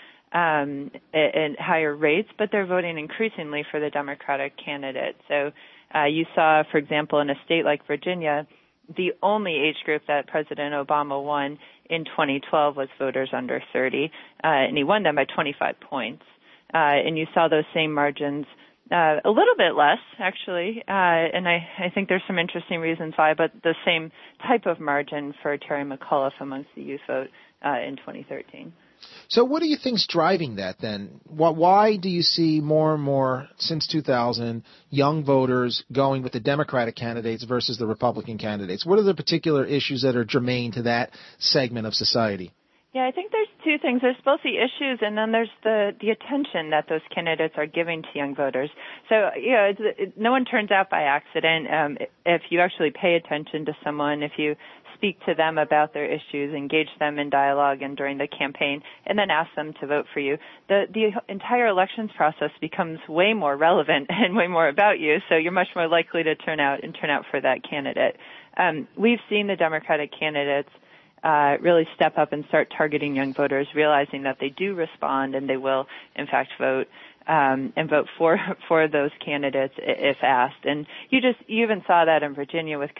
at higher rates, but they're voting increasingly for the Democratic candidate. So you saw, for example, in a state like Virginia, the only age group that President Obama won in 2012 was voters under 30, and he won them by 25 points. And you saw those same margins, a little bit less, actually, and I think there's some interesting reasons why, but the same type of margin for Terry McAuliffe amongst the youth vote in 2013. So what do you think's driving that then? Why do you see more and more, since 2000, young voters going with the Democratic candidates versus the Republican candidates? What are the particular issues that are germane to that segment of society? Yeah, I think there's two things. There's both the issues and then there's the attention that those candidates are giving to young voters. So, no one turns out by accident. If you actually pay attention to someone, if you speak to them about their issues, engage them in dialogue and during the campaign, and then ask them to vote for you, the entire elections process becomes way more relevant and way more about you, so you're much more likely to turn out for that candidate. We've seen the Democratic candidates really step up and start targeting young voters, realizing that they do respond and they will, in fact, vote. And vote for those candidates if asked. And you even saw that in Virginia with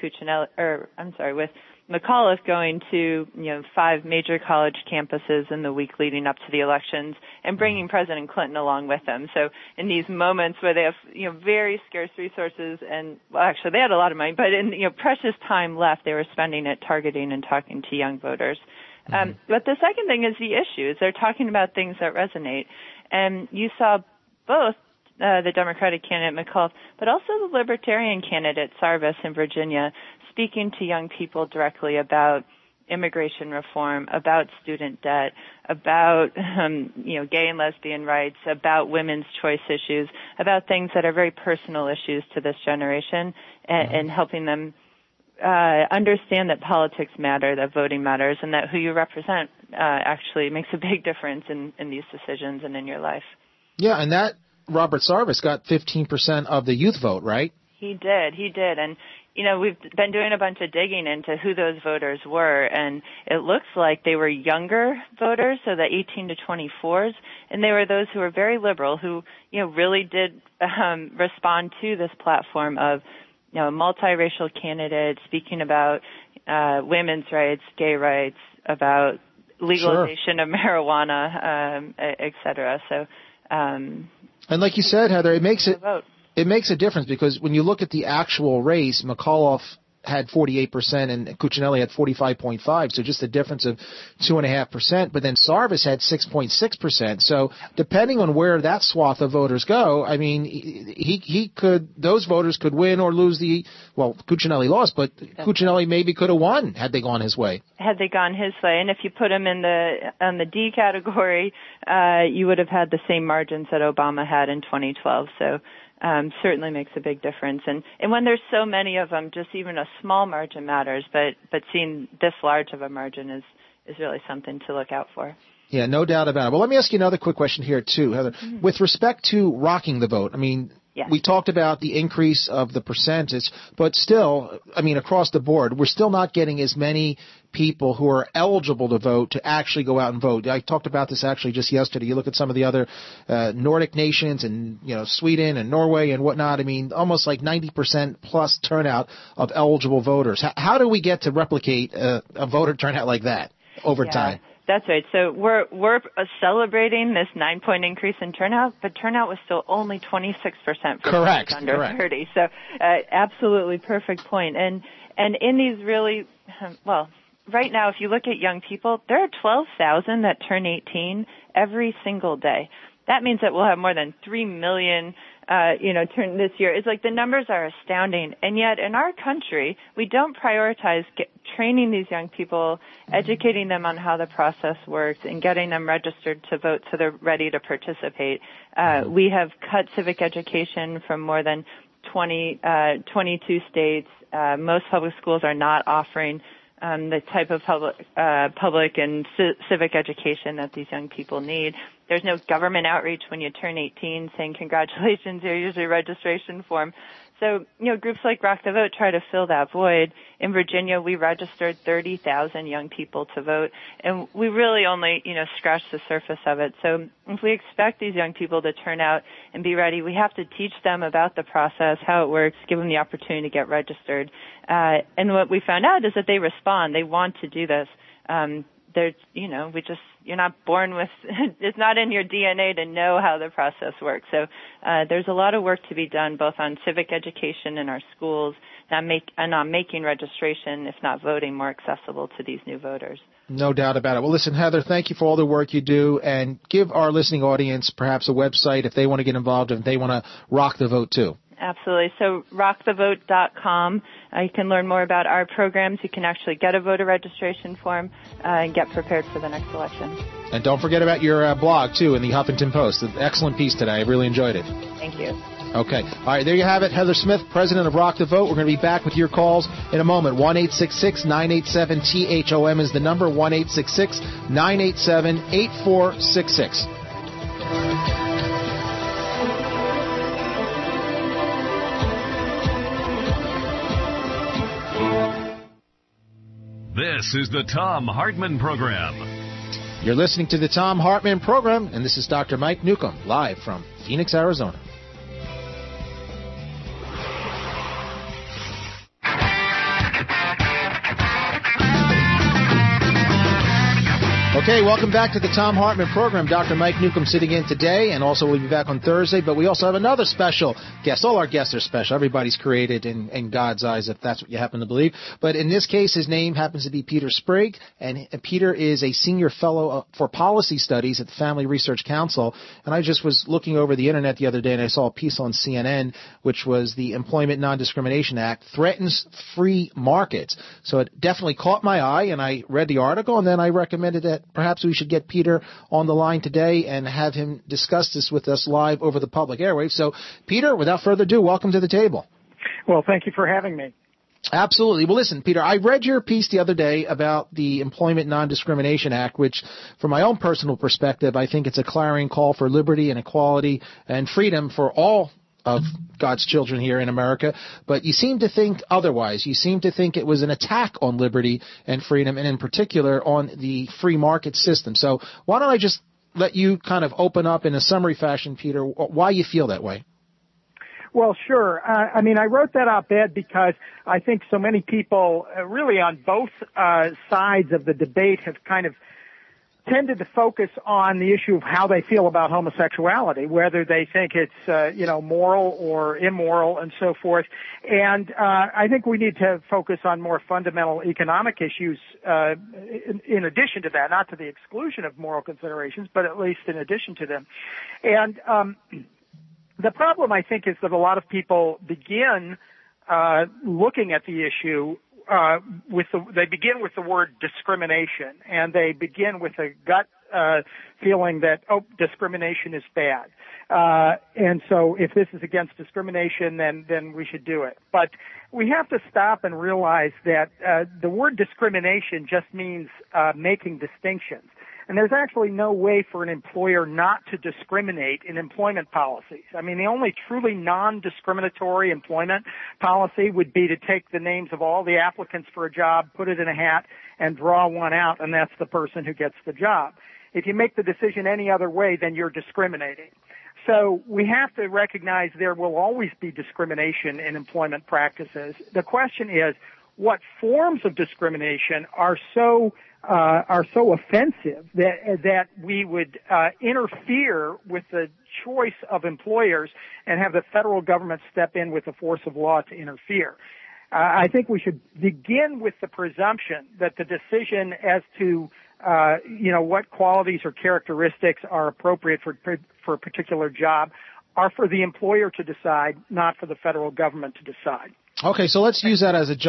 with McAuliffe going to 5 major college campuses in the week leading up to the elections and bringing President Clinton along with them. So in these moments where they have very scarce resources and actually they had a lot of money, but in precious time left, they were spending it targeting and talking to young voters. But the second thing is the issues. They're talking about things that resonate. And you saw both the Democratic candidate McAuliffe, but also the Libertarian candidate Sarvis in Virginia, speaking to young people directly about immigration reform, about student debt, about gay and lesbian rights, about women's choice issues, about things that are very personal issues to this generation, and helping them understand that politics matter, that voting matters, and that who you represent actually makes a big difference in these decisions and in your life. Yeah, and that Robert Sarvis got 15% of the youth vote, right? He did. And, we've been doing a bunch of digging into who those voters were, and it looks like they were younger voters, so the 18 to 24s, and they were those who were very liberal, who, really did respond to this platform of, a multiracial candidate speaking about women's rights, gay rights, about legalization of marijuana, et cetera. So, and like you said, Heather, it makes a difference because when you look at the actual race, McAuliffe had 48% and Cuccinelli had 45.5%, so just a difference of 2.5%. But then Sarvis had 6.6%. So depending on where that swath of voters go, I mean, those voters could win or lose Cuccinelli lost, but Cuccinelli maybe could have won had they gone his way. Had they gone his way, and if you put him on the D category, you would have had the same margins that Obama had in 2012. So. Certainly makes a big difference. And when there's so many of them, just even a small margin matters, but seeing this large of a margin is really something to look out for. Yeah, no doubt about it. Well, let me ask you another quick question here, too, Heather. Mm-hmm. With respect to rocking the vote, I mean, we talked about the increase of the percentage, but still, I mean, across the board, we're still not getting as many people who are eligible to vote to actually go out and vote. I talked about this actually just yesterday. You look at some of the other Nordic nations and, Sweden and Norway and whatnot. I mean, almost like 90% plus turnout of eligible voters. How do we get to replicate a voter turnout like that over time? That's right. So we're celebrating this 9-point increase in turnout, but turnout was still only 26% for under 30. So absolutely perfect point. And in these really, right now, if you look at young people, there are 12,000 that turn 18 every single day. That means that we'll have more than 3 million turn this year. It's like the numbers are astounding. And yet in our country, we don't prioritize training these young people, educating them on how the process works, and getting them registered to vote so they're ready to participate. We have cut civic education from more than 22 states. Most public schools are not offering the type of public and civic education that these young people need. There's no government outreach when you turn 18 saying congratulations, here's your registration form. So, groups like Rock the Vote try to fill that void. In Virginia, we registered 30,000 young people to vote, and we really only, scratched the surface of it. So if we expect these young people to turn out and be ready, we have to teach them about the process, how it works, give them the opportunity to get registered. And what we found out is that they respond. They want to do this. You're not born with, it's not in your DNA to know how the process works. So there's a lot of work to be done both on civic education in our schools and on making registration, if not voting, more accessible to these new voters. No doubt about it. Well, listen, Heather, thank you for all the work you do, and give our listening audience perhaps a website if they want to get involved and if they want to rock the vote too. Absolutely. So rockthevote.com. You can learn more about our programs. You can actually get a voter registration form and get prepared for the next election. And don't forget about your blog, too, in the Huffington Post. An excellent piece today. I really enjoyed it. Thank you. Okay. All right, there you have it. Heather Smith, president of Rock the Vote. We're going to be back with your calls in a moment. 1-866-987-THOM is the number, 1-866-987-8466. This is the Thom Hartmann Program. You're listening to the Thom Hartmann Program, and this is Dr. Mike Newcomb, live from Phoenix, Arizona. Okay, welcome back to the Thom Hartmann Program. Dr. Mike Newcomb sitting in today, and also we'll be back on Thursday, but we also have another special guest. All our guests are special. Everybody's created in God's eyes, if that's what you happen to believe. But in this case, his name happens to be Peter Sprigg, and Peter is a senior fellow for policy studies at the Family Research Council. And I just was looking over the Internet the other day, and I saw a piece on CNN, which was the Employment Non-Discrimination Act threatens free markets. So it definitely caught my eye, and I read the article, and then I recommended that perhaps we should get Peter on the line today and have him discuss this with us live over the public airwaves. So, Peter, without further ado, welcome to the table. Well, thank you for having me. Absolutely. Well, listen, Peter, I read your piece the other day about the Employment Non-Discrimination Act, which, from my own personal perspective, I think it's a clarion call for liberty and equality and freedom for all of God's children here in America, but you seem to think otherwise. You seem to think it was an attack on liberty and freedom, and in particular on the free market system. So why don't I just let you kind of open up in a summary fashion, Peter, why you feel that way? Well, sure. I wrote that op-ed because I think so many people really on both sides of the debate have kind of tended to focus on the issue of how they feel about homosexuality, whether they think it's, moral or immoral and so forth. And I think we need to focus on more fundamental economic issues in addition to that, not to the exclusion of moral considerations, but at least in addition to them. And the problem, I think, is that a lot of people begin looking at the issue they begin with the word discrimination, and they begin with a gut feeling that, discrimination is bad. And so if this is against discrimination, then we should do it. But we have to stop and realize that the word discrimination just means making distinctions. And there's actually no way for an employer not to discriminate in employment policies. I mean, the only truly non-discriminatory employment policy would be to take the names of all the applicants for a job, put it in a hat, and draw one out, and that's the person who gets the job. If you make the decision any other way, then you're discriminating. So we have to recognize there will always be discrimination in employment practices. The question is, what forms of discrimination are so offensive that we would interfere with the choice of employers and have the federal government step in with the force of law to interfere. I think we should begin with the presumption that the decision as to what qualities or characteristics are appropriate for a particular job are for the employer to decide, not for the federal government to decide. Okay, so let's use that as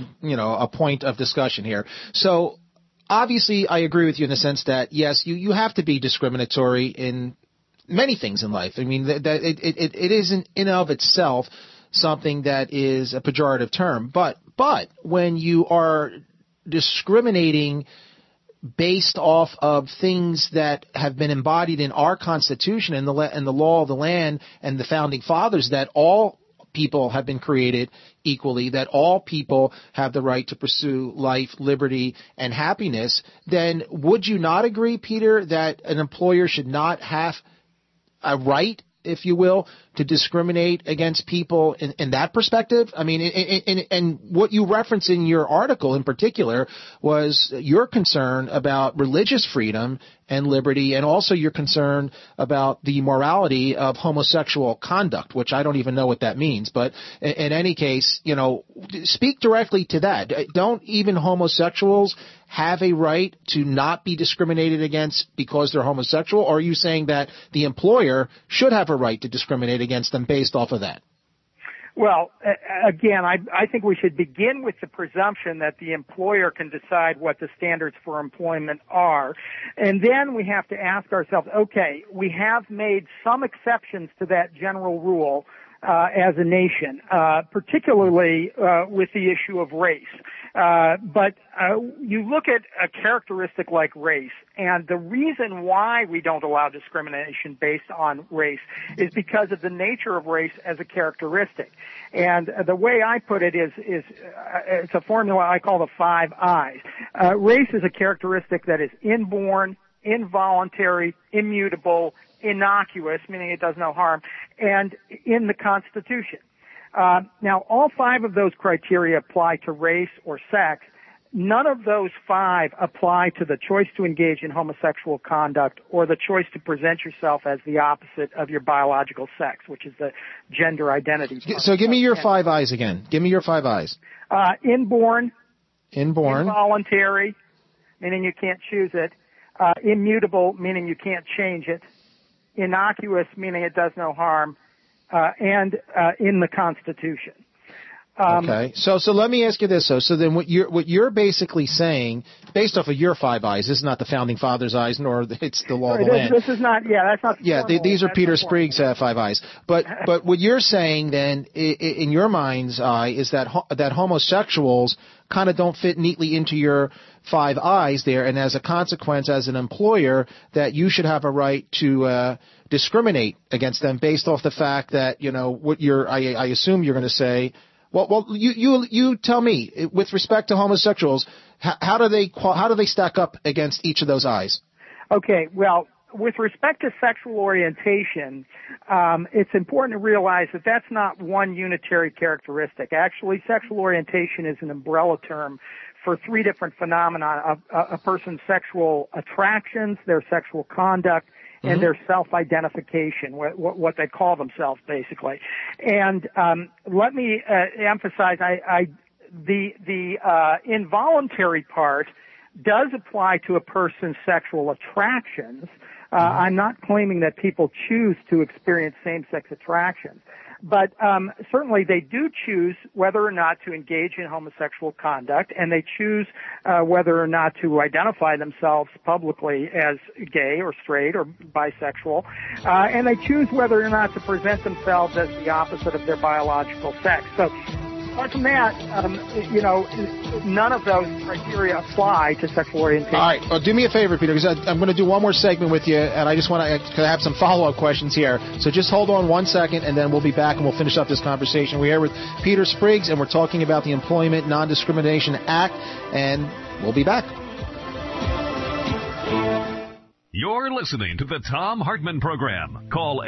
a point of discussion here. So obviously, I agree with you in the sense that, yes, you have to be discriminatory in many things in life. I mean, that it isn't in and of itself something that is a pejorative term. But when you are discriminating based off of things that have been embodied in our Constitution and the law of the land and the Founding Fathers, that all people have been created equally, that all people have the right to pursue life, liberty, and happiness, then would you not agree, Peter, that an employer should not have a right, if you will, to discriminate against people in that perspective? I mean, and what you reference in your article in particular was your concern about religious freedom and liberty, and also your concern about the morality of homosexual conduct, which I don't even know what that means. But in any case, speak directly to that. Don't even homosexuals have a right to not be discriminated against because they're homosexual? Or are you saying that the employer should have a right to discriminate against them based off of that? Well, again, I think we should begin with the presumption that the employer can decide what the standards for employment are. And then we have to ask ourselves, okay, we have made some exceptions to that general rule as a nation, particularly with the issue of race. But you look at a characteristic like race, and the reason why we don't allow discrimination based on race is because of the nature of race as a characteristic. And the way I put it is it's a formula I call the 5 I's. Race is a characteristic that is inborn, involuntary, immutable, innocuous, meaning it does no harm, and in the Constitution. Now, all 5 of those criteria apply to race or sex. None of those 5 apply to the choice to engage in homosexual conduct or the choice to present yourself as the opposite of your biological sex, which is the gender identity. So give me your 5 I's again. Give me your 5 I's. Inborn. Involuntary, meaning you can't choose it. Immutable, meaning you can't change it. Innocuous, meaning it does no harm. And in the Constitution. Okay. So let me ask you this. So then what you're basically saying, based off of your 5 I's, this is not the Founding Fathers' eyes, nor it's the law of the land. This is not. Yeah, that's not. Yeah, these are Peter Sprague's 5 I's. But what you're saying then, in your mind's eye, is that homosexuals kind of don't fit neatly into your 5 I's there, and as a consequence, as an employer, that you should have a right to discriminate against them based off the fact that I assume you're going to say. Well, you tell me, with respect to homosexuals, how do they stack up against each of those I's? Okay, well, with respect to sexual orientation, it's important to realize that that's not one unitary characteristic. Actually, sexual orientation is an umbrella term for 3 different phenomena: a person's sexual attractions, their sexual conduct, and their self-identification, what they call themselves, basically. And let me emphasize, the involuntary part does apply to a person's sexual attractions. I'm not claiming that people choose to experience same-sex attractions. But certainly they do choose whether or not to engage in homosexual conduct, and they choose whether or not to identify themselves publicly as gay or straight or bisexual, and they choose whether or not to present themselves as the opposite of their biological sex. So apart from that, none of those criteria apply to sexual orientation. All right. Well, do me a favor, Peter, because I'm going to do one more segment with you, and I just want to have some follow-up questions here. So just hold on 1 second, and then we'll be back, and we'll finish up this conversation. We're here with Peter Spriggs, and we're talking about the Employment Non-Discrimination Act, and we'll be back. You're listening to the Thom Hartmann Program. Call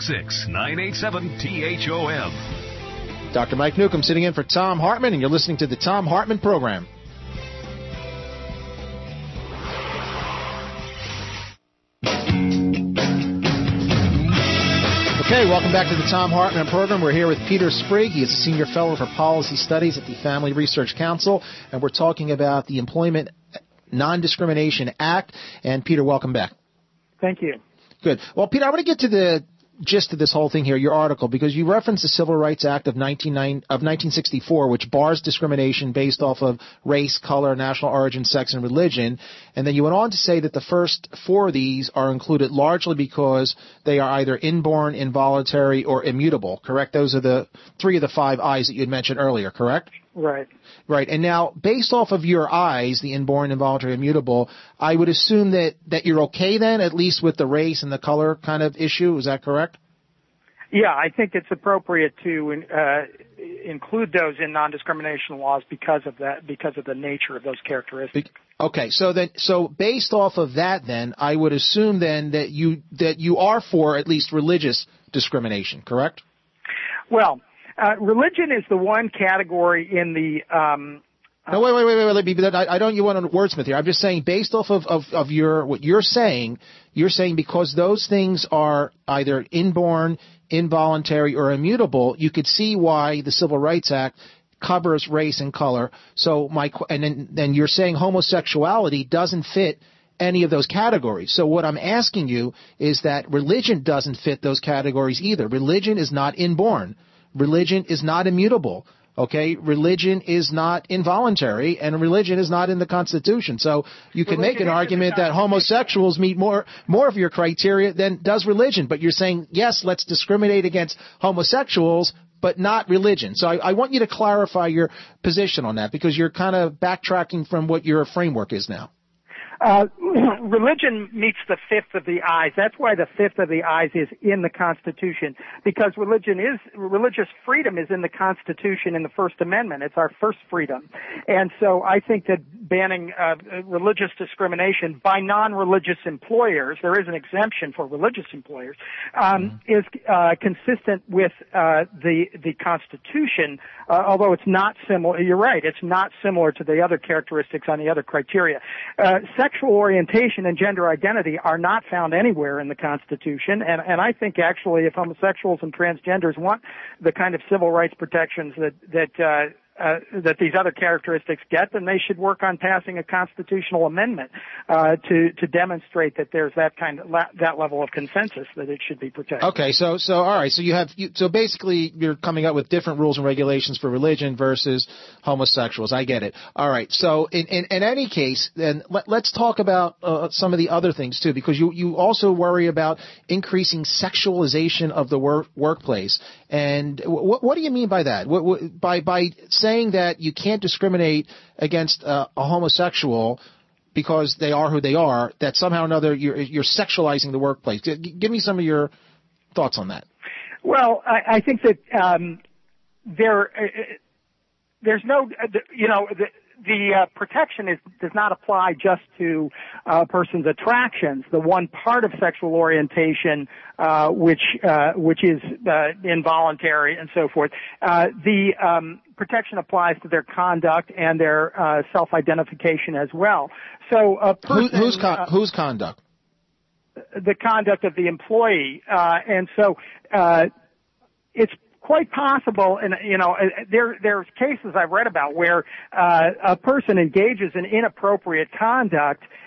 866-987-THOM. Dr. Mike Newcomb sitting in for Thom Hartmann, and you're listening to the Thom Hartmann Program. Okay, welcome back to the Thom Hartmann Program. We're here with Peter Sprigg. He is a senior fellow for policy studies at the Family Research Council, and we're talking about the Employment Non-Discrimination Act. And Peter, welcome back. Thank you. Good. Well, Peter, I want to get to the gist of this whole thing here, your article, because you referenced the Civil Rights Act of 1964, which bars discrimination based off of race, color, national origin, sex, and religion. And then you went on to say that the first four of these are included largely because they are either inborn, involuntary, or immutable, correct? Those are the three of the five I's that you had mentioned earlier, correct? Right. Right. And now, based off of your I's, the inborn, involuntary, immutable, I would assume that you're okay then, at least with the race and the color kind of issue. Is that correct? Yeah, I think it's appropriate to include those in non-discrimination laws because of the nature of those characteristics. Okay, so based off of that, then I would assume then that you are for at least religious discrimination, correct? Well, religion is the one category in the. No, wait. I don't. You want to wordsmith here. I'm just saying, based off of what you're saying because those things are either inborn, involuntary, or immutable, you could see why the Civil Rights Act covers race and color. So then you're saying homosexuality doesn't fit any of those categories. So what I'm asking you is that religion doesn't fit those categories either. Religion is not inborn. Religion is not immutable. Okay, religion is not involuntary, and religion is not in the Constitution. So you can make an argument that homosexuals meet more of your criteria than does religion. But you're saying, yes, let's discriminate against homosexuals, but not religion. So I want you to clarify your position on that, because you're kind of backtracking from what your framework is now. Religion meets the fifth of the I's. That's why the fifth of the I's is in the Constitution, because religious freedom is in the Constitution in the First Amendment. It's our first freedom. And so I think that banning religious discrimination by non-religious employers, there is an exemption for religious employers, is consistent with the Constitution, although it's not similar. You're right, it's not similar to the other characteristics on the other criteria. Sexual orientation and gender identity are not found anywhere in the Constitution, and I think actually if homosexuals and transgenders want the kind of civil rights protections that these other characteristics get, then they should work on passing a constitutional amendment to demonstrate that there's that level of consensus that it should be protected. Okay, so all right, so basically you're coming up with different rules and regulations for religion versus homosexuals. I get it. All right, so in any case, then let's talk about some of the other things too, because you also worry about increasing sexualization of the workplace. And what do you mean by that? By saying that you can't discriminate against a homosexual because they are who they are, that somehow or another you're sexualizing the workplace. Give me some of your thoughts on that. Well, I think that there's no, the protection does not apply just to a person's attractions. The one part of sexual orientation, which is involuntary and so forth, the protection applies to their conduct and their self-identification as well. So a person, whose conduct? The conduct of the employee, and so it's quite possible, and there's cases I've read about where a person engages in inappropriate conduct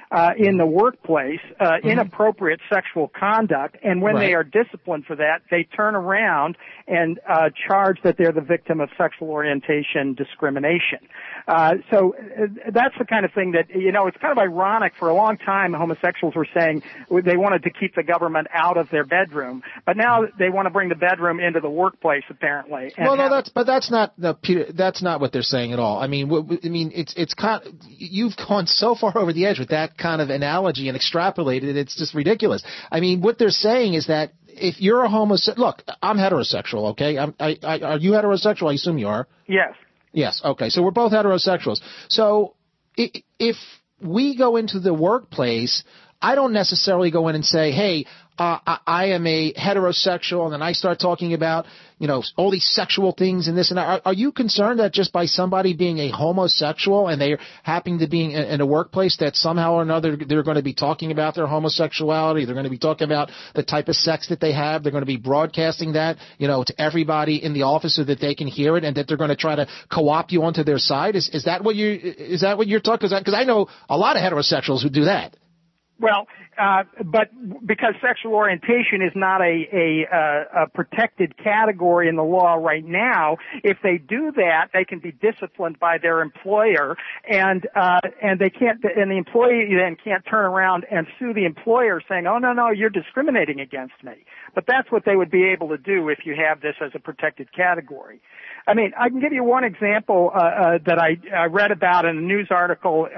in the workplace, inappropriate sexual conduct, and when they are disciplined for that, they turn around and charge that they're the victim of sexual orientation discrimination. So that's the kind of thing that, it's kind of ironic. For a long time, homosexuals were saying they wanted to keep the government out of their bedroom, but now they want to bring the bedroom into the workplace, apparently. That's not what they're saying at all. I mean, it's kind of, you've gone so far over the edge with that kind of analogy and extrapolated. It's just ridiculous. I mean, what they're saying is that if you're a homosexual, look, I'm heterosexual, okay? Are you heterosexual? I assume you are. Yes. Yes. Okay. So we're both heterosexuals. So if we go into the workplace, I don't necessarily go in and say, hey, I am a heterosexual, and then I start talking about, all these sexual things and this and that. Are you concerned that just by somebody being a homosexual and they're happening to be in a workplace that somehow or another they're going to be talking about their homosexuality, they're going to be talking about the type of sex that they have, they're going to be broadcasting that, to everybody in the office so that they can hear it, and that they're going to try to co-opt you onto their side? Is that what you're talking? Because I know a lot of heterosexuals who do that. Well, but because sexual orientation is not a protected category in the law right now, if they do that, they can be disciplined by their employer, and the employee then can't turn around and sue the employer saying, "Oh, no, you're discriminating against me." But that's what they would be able to do if you have this as a protected category. I mean, I can give you one example that I read about in a news article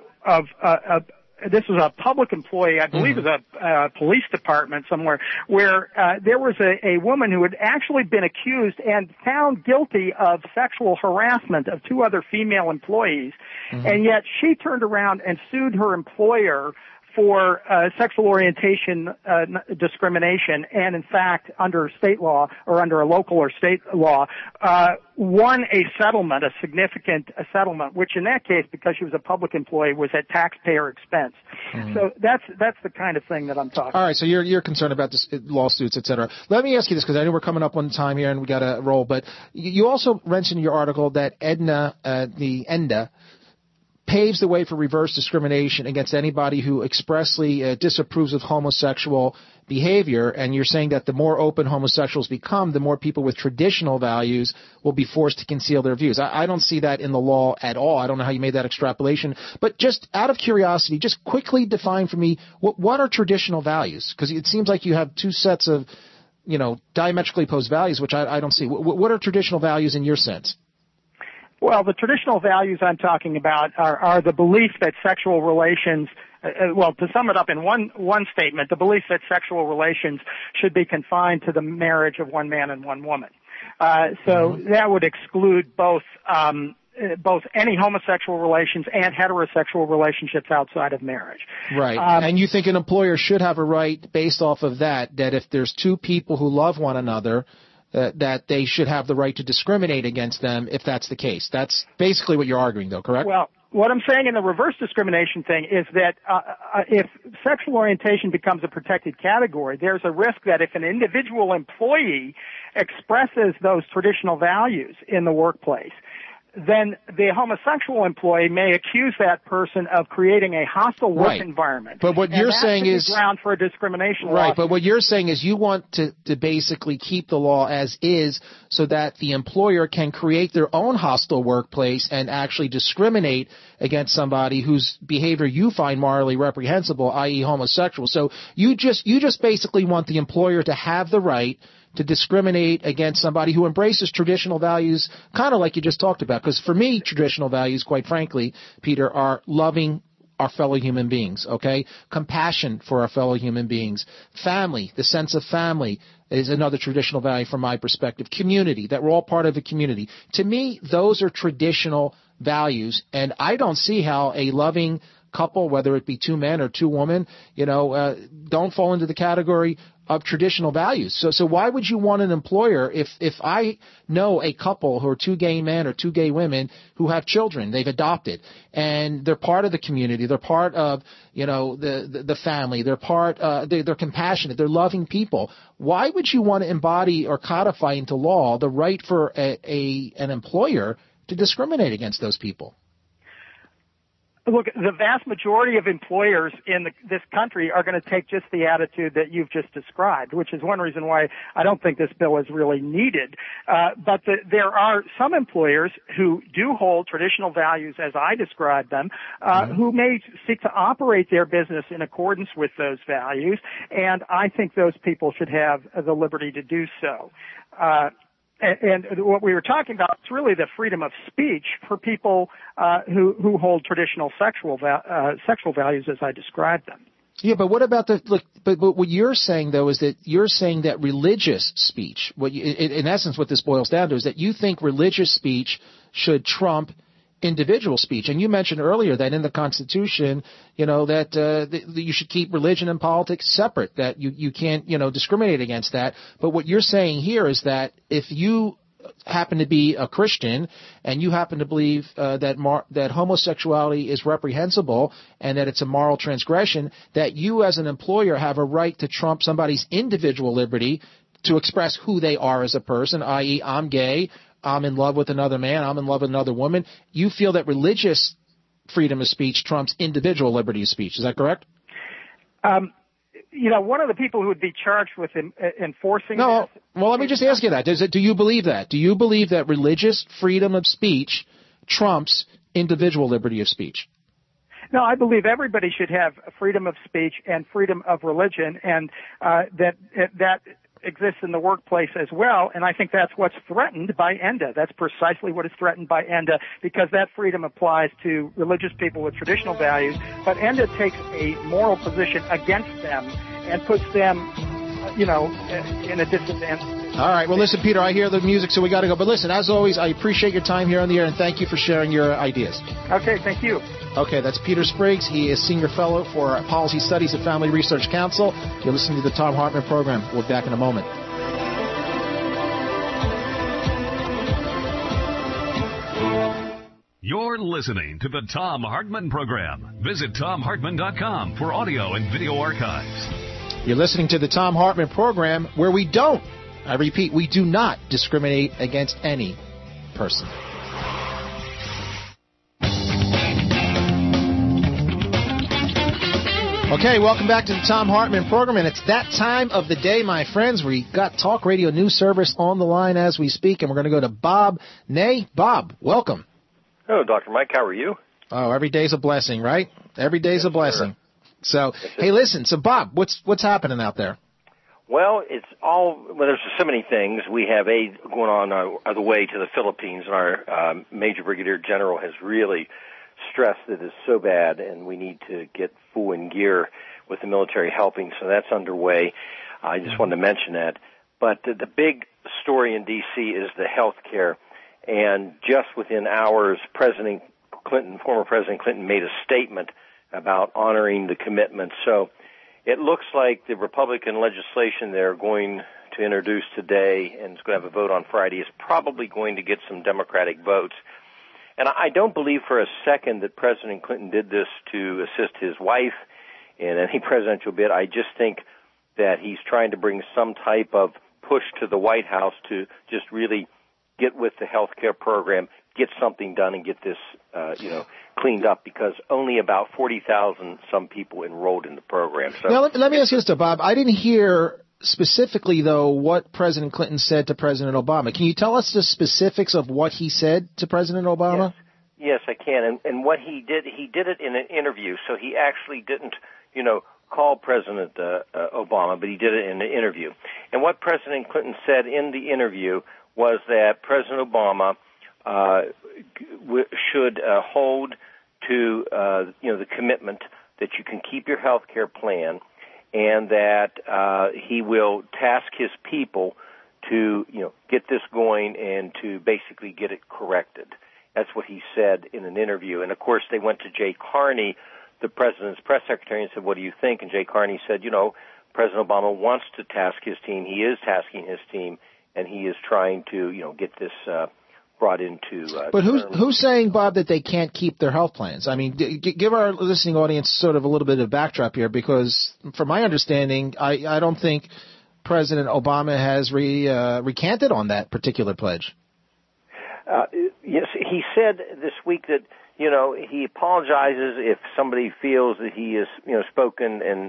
this was a public employee, I believe it was a police department somewhere, where there was a woman who had actually been accused and found guilty of sexual harassment of two other female employees, and yet she turned around and sued her employer for sexual orientation discrimination, and in fact, under state law or under a local or state law, won a significant settlement, which in that case, because she was a public employee, was at taxpayer expense. So that's the kind of thing that I'm talking about. All right, so you're concerned about this lawsuits, et cetera. Let me ask you this, because I know we're coming up on time here and we got to roll, but you also mentioned in your article that ENDA paves the way for reverse discrimination against anybody who expressly disapproves of homosexual behavior, and you're saying that the more open homosexuals become, the more people with traditional values will be forced to conceal their views. I don't see that in the law at all. I don't know how you made that extrapolation, but just out of curiosity, just quickly define for me, what are traditional values? Because it seems like you have two sets of, diametrically opposed values, which I don't see. What are traditional values in your sense? Well, the traditional values I'm talking about are the belief that sexual relations, to sum it up in one statement, the belief that sexual relations should be confined to the marriage of one man and one woman. So that would exclude both any homosexual relations and heterosexual relationships outside of marriage. Right. And you think an employer should have a right based off of that if there's two people who love one another, that they should have the right to discriminate against them if that's the case. That's basically what you're arguing, though, correct? Well, what I'm saying in the reverse discrimination thing is that if sexual orientation becomes a protected category, there's a risk that if an individual employee expresses those traditional values in the workplace, then the homosexual employee may accuse that person of creating a hostile work environment. But what you're saying is ground for a discrimination right. lawsuit. But what you're saying is you want to basically keep the law as is, so that the employer can create their own hostile workplace and actually discriminate against somebody whose behavior you find morally reprehensible, i.e., homosexual. So you just basically want the employer to have the right to discriminate against somebody who embraces traditional values, kind of like you just talked about. Because for me, traditional values, quite frankly, Peter, are loving our fellow human beings, okay? Compassion for our fellow human beings. Family, the sense of family is another traditional value from my perspective. Community, that we're all part of a community. To me, those are traditional values, and I don't see how a loving couple, whether it be two men or two women, don't fall into the category of traditional values. So why would you want an employer if I know a couple who are two gay men or two gay women who have children, they've adopted, and they're part of the community, they're part of, the family, they're compassionate, they're loving people. Why would you want to embody or codify into law the right for an employer to discriminate against those people? Look, the vast majority of employers in this country are going to take just the attitude that you've just described, which is one reason why I don't think this bill is really needed. But there are some employers who do hold traditional values as I described them, who may seek to operate their business in accordance with those values, and I think those people should have the liberty to do so. And what we were talking about is really the freedom of speech for people who hold traditional sexual values as I described them. Yeah, but what about but what you're saying though is that you're saying that religious speech, in essence what this boils down to is that you think religious speech should trump individual speech. And you mentioned earlier that in the Constitution, that you should keep religion and politics separate, that you can't, discriminate against that. But what you're saying here is that if you happen to be a Christian and you happen to believe that homosexuality is reprehensible and that it's a moral transgression, that you as an employer have a right to trump somebody's individual liberty to express who they are as a person, i.e. I'm gay, I'm in love with another man, I'm in love with another woman. You feel that religious freedom of speech trumps individual liberty of speech. Is that correct? One of the people who would be charged with enforcing well, let me just ask you that. Do you believe that? Do you believe that religious freedom of speech trumps individual liberty of speech? No, I believe everybody should have freedom of speech and freedom of religion, and that exists in the workplace as well, and I think that's what's threatened by ENDA. That's precisely what is threatened by ENDA, because that freedom applies to religious people with traditional values, but ENDA takes a moral position against them and puts them, in a disadvantage. All right. Well, listen, Peter, I hear the music, so we got to go. But listen, as always, I appreciate your time here on the air, and thank you for sharing your ideas. Okay, thank you. Okay, that's Peter Spriggs. He is Senior Fellow for Policy Studies at Family Research Council. You're listening to the Thom Hartmann Program. We'll be back in a moment. You're listening to the Thom Hartmann Program. Visit ThomHartmann.com for audio and video archives. You're listening to the Thom Hartmann Program, where we don't, I repeat, we do not discriminate against any person. Okay, welcome back to the Thom Hartmann Program, and it's that time of the day, my friends. We got Talk Radio News Service on the line as we speak, and we're going to go to Bob Ney. Bob, welcome. Hello, Dr. Mike. How are you? Oh, every day's a blessing, right? Every day's a blessing. Sure. So, hey, listen. So, Bob, what's happening out there? Well, there's so many things. We have aid going on the way to the Philippines, and our Major Brigadier General has really stressed that it's so bad, and we need to get full in gear with the military helping, so that's underway. I just wanted to mention that. But the big story in D.C. is the health care, and just within hours, former President Clinton made a statement about honoring the commitment. So it looks like the Republican legislation they're going to introduce today, and it's going to have a vote on Friday, is probably going to get some Democratic votes. And I don't believe for a second that President Clinton did this to assist his wife in any presidential bid. I just think that he's trying to bring some type of push to the White House to just really get with the health care program, get something done, and get this, cleaned up, because only about 40,000 some people enrolled in the program. So now, let me ask you this, Bob. I didn't hear specifically, though, what President Clinton said to President Obama. Can you tell us the specifics of what he said to President Obama? Yes, I can. And what he did it in an interview. So he actually didn't, call President Obama, but he did it in an interview. And what President Clinton said in the interview was that President Obama should hold to the commitment that you can keep your health care plan, and that he will task his people to get this going and to basically get it corrected. That's what he said in an interview. And of course, they went to Jay Carney, the president's press secretary, and said, "What do you think?" And Jay Carney said, President Obama wants to task his team. He is tasking his team, and he is trying to get this brought into. But who's saying, Bob, that they can't keep their health plans? I mean, give our listening audience sort of a little bit of backdrop here, because from my understanding, I don't think President Obama has recanted on that particular pledge. Yes, he said this week that, you know, he apologizes if somebody feels that he is, you know, spoken and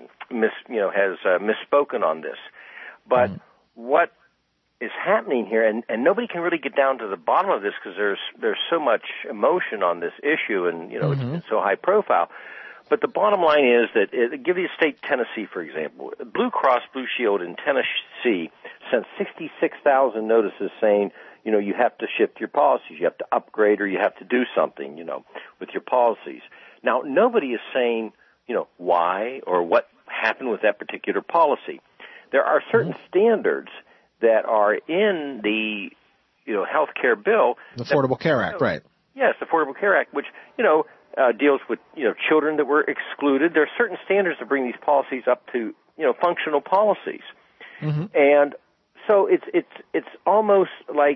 has misspoken on this. But what is happening here, and nobody can really get down to the bottom of this because there's so much emotion on this issue, and you know it's so high profile. But the bottom line is that, give you a state, Tennessee, for example. Blue Cross Blue Shield in Tennessee sent 66,000 notices saying, you know, you have to shift your policies, you have to upgrade, or you have to do something, you know, with your policies. Now, nobody is saying, you know, why or what happened with that particular policy. There are certain standards that are in the, you know, health care bill. The Affordable Care Act, right. Yes, the Affordable Care Act, which, you know, deals with, you know, children that were excluded. There are certain standards that bring these policies up to, you know, functional policies. And so it's almost like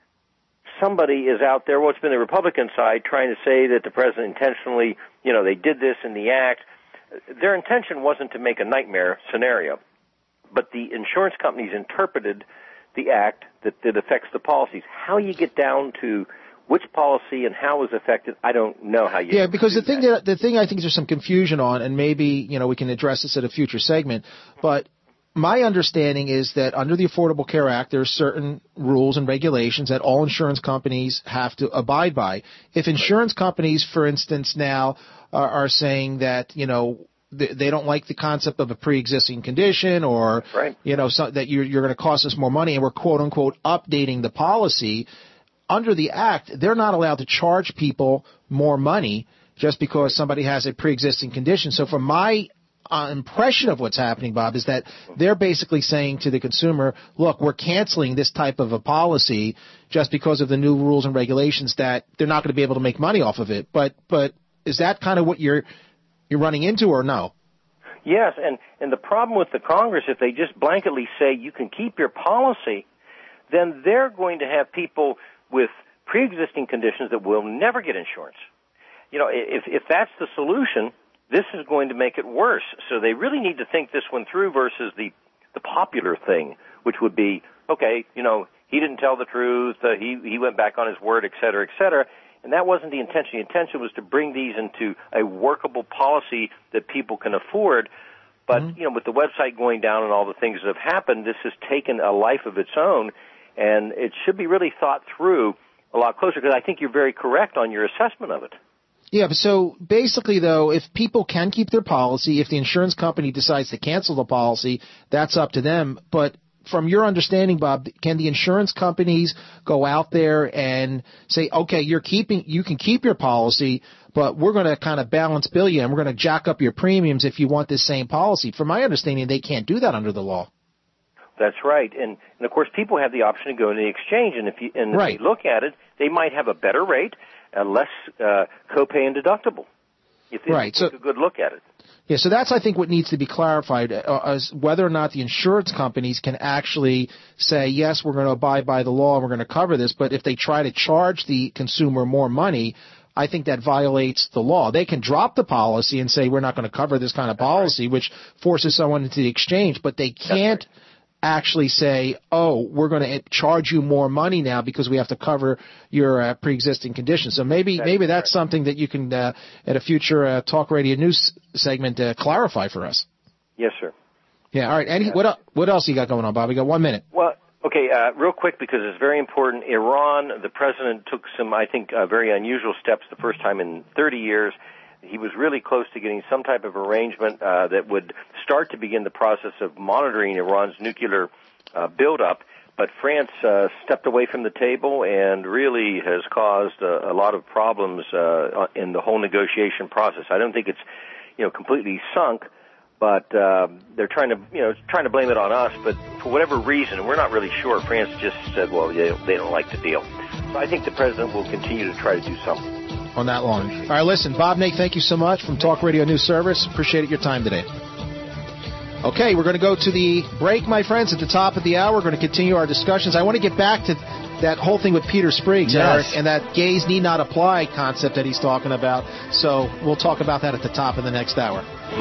somebody is out there, well, it's been the Republican side, trying to say that the president intentionally, you know, they did this in the act. Their intention wasn't to make a nightmare scenario, but the insurance companies interpreted the act that affects the policies. How you get down to which policy and how it was affected, I don't know how you. Yeah, because the thing I think there's some confusion on, and maybe, you know, we can address this at a future segment, but my understanding is that under the Affordable Care Act, there are certain rules and regulations that all insurance companies have to abide by. If insurance companies, for instance, now are saying that, you know, they don't like the concept of a pre-existing condition, or, you know, that you're going to cost us more money, and we're quote unquote updating the policy. Under the Act, they're not allowed to charge people more money just because somebody has a pre-existing condition. So from my impression of what's happening, Bob, is that they're basically saying to the consumer, look, we're canceling this type of a policy just because of the new rules and regulations, that they're not going to be able to make money off of it. But is that kind of what you're running into, or no? Yes, and the problem with the Congress, if they just blanketly say you can keep your policy, then they're going to have people with pre-existing conditions that will never get insurance. You know, if that's the solution, this is going to make it worse. So they really need to think this one through versus the popular thing, which would be, okay, you know, he didn't tell the truth, he went back on his word, et cetera, et cetera. And that wasn't the intention. The intention was to bring these into a workable policy that people can afford. But, you know, with the website going down and all the things that have happened, this has taken a life of its own. And it should be really thought through a lot closer, because I think you're very correct on your assessment of it. Yeah, but so basically, though, if people can keep their policy, if the insurance company decides to cancel the policy, that's up to them. But from your understanding, Bob, can the insurance companies go out there and say, okay, you can keep your policy, but we're going to kind of balance bill you, and we're going to jack up your premiums if you want this same policy? From my understanding, they can't do that under the law. That's right, and of course, people have the option to go into the exchange, and if you look at it, they might have a better rate, less copay and deductible. If they take a good look at it. Yeah, so that's, I think, what needs to be clarified, as whether or not the insurance companies can actually say, yes, we're going to abide by the law and we're going to cover this, but if they try to charge the consumer more money, I think that violates the law. They can drop the policy and say, we're not going to cover this kind of policy, which forces someone into the exchange, but they can't actually say, oh, we're going to charge you more money now because we have to cover your pre-existing condition. So maybe that's something that you can, at a future Talk Radio News segment, clarify for us. Yes, sir. Yeah, all right. What else you got going on, Bob? We got 1 minute. Well, okay, real quick, because it's very important. Iran, the president took some, I think, very unusual steps the first time in 30 years. He was really close to getting some type of arrangement that would start to begin the process of monitoring Iran's nuclear buildup. But France stepped away from the table and really has caused a lot of problems in the whole negotiation process. I don't think it's, completely sunk, but they're trying to blame it on us. But for whatever reason, we're not really sure. France just said, well, they don't like the deal. So I think the president will continue to try to do something on that line. All right, listen, Bob Nake, thank you so much from Talk Radio News Service. Appreciate your time today. Okay, we're going to go to the break, my friends, at the top of the hour. We're going to continue our discussions. I want to get back to that whole thing with Peter Spriggs, Eric, and that gays need not apply concept that he's talking about. So we'll talk about that at the top of the next hour.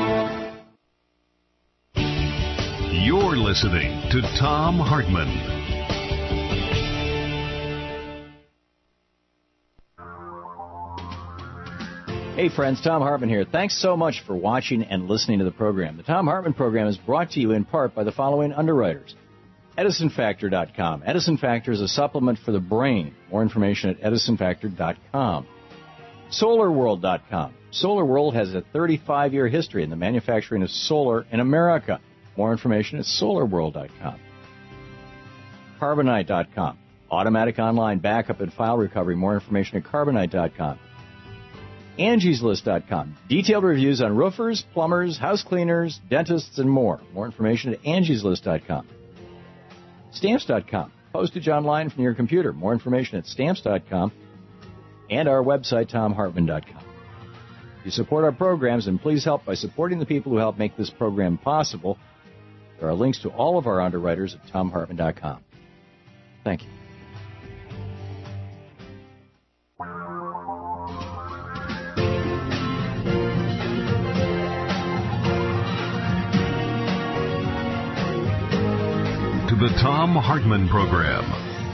You're listening to Thom Hartmann. Hey friends, Tom Hartman here. Thanks so much for watching and listening to the program. The Tom Hartman program is brought to you in part by the following underwriters. EdisonFactor.com. Edison Factor is a supplement for the brain. More information at EdisonFactor.com. SolarWorld.com. SolarWorld has a 35-year history in the manufacturing of solar in America. More information at SolarWorld.com. Carbonite.com. Automatic online backup and file recovery. More information at Carbonite.com. AngiesList.com. Detailed reviews on roofers, plumbers, house cleaners, dentists, and more. More information at AngiesList.com. Stamps.com. Postage online from your computer. More information at Stamps.com. And our website, TomHartman.com. If you support our programs, and please help by supporting the people who help make this program possible. There are links to all of our underwriters at TomHartman.com. Thank you. To the Tom Hartman Program.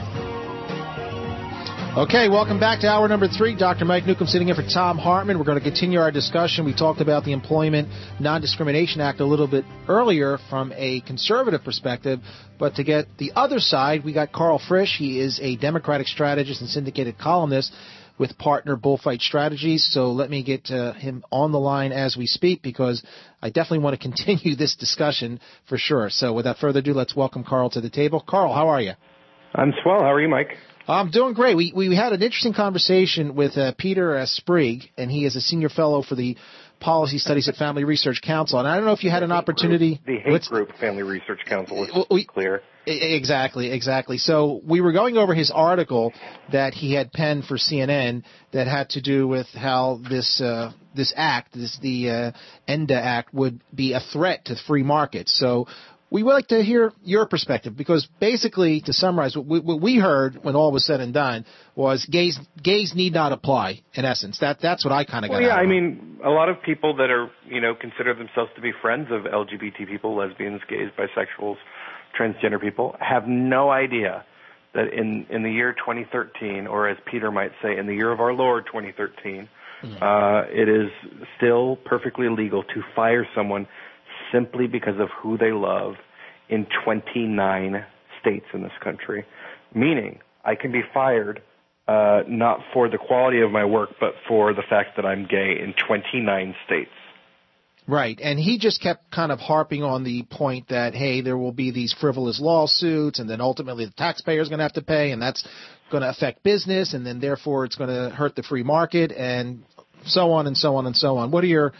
Okay, welcome back to hour number 3. Dr. Mike Newcomb sitting in for Tom Hartman. We're going to continue our discussion. We talked about the Employment Non-Discrimination Act a little bit earlier from a conservative perspective, but to get the other side, we got Karl Frisch. He is a Democratic strategist and syndicated columnist with partner Bullfight Strategies. So let me get him on the line as we speak, because I definitely want to continue this discussion for sure. So without further ado, let's welcome Karl to the table. Karl, how are you? I'm swell. How are you, Mike? I'm doing great. We had an interesting conversation with Peter Sprigg, and he is a senior fellow for the Policy Studies at Family Research Council. And I don't know if you had an opportunity. The hate group Family Research Council is clear. Exactly. So we were going over his article that he had penned for CNN that had to do with how this act, the ENDA Act, would be a threat to free markets. So we would like to hear your perspective, because basically, to summarize, what we heard when all was said and done was gays need not apply, in essence. That's what I kind of got out of it. I mean, a lot of people that are, consider themselves to be friends of LGBT people, lesbians, gays, bisexuals, transgender people, have no idea that in the year 2013, or as Peter might say, in the year of our Lord 2013, it is still perfectly legal to fire someone simply because of who they love in 29 states in this country. Meaning, I can be fired not for the quality of my work, but for the fact that I'm gay in 29 states. Right, and he just kept kind of harping on the point that, hey, there will be these frivolous lawsuits, and then ultimately the taxpayer's going to have to pay, and that's going to affect business, and then therefore it's going to hurt the free market, and so on and so on and so on. What's your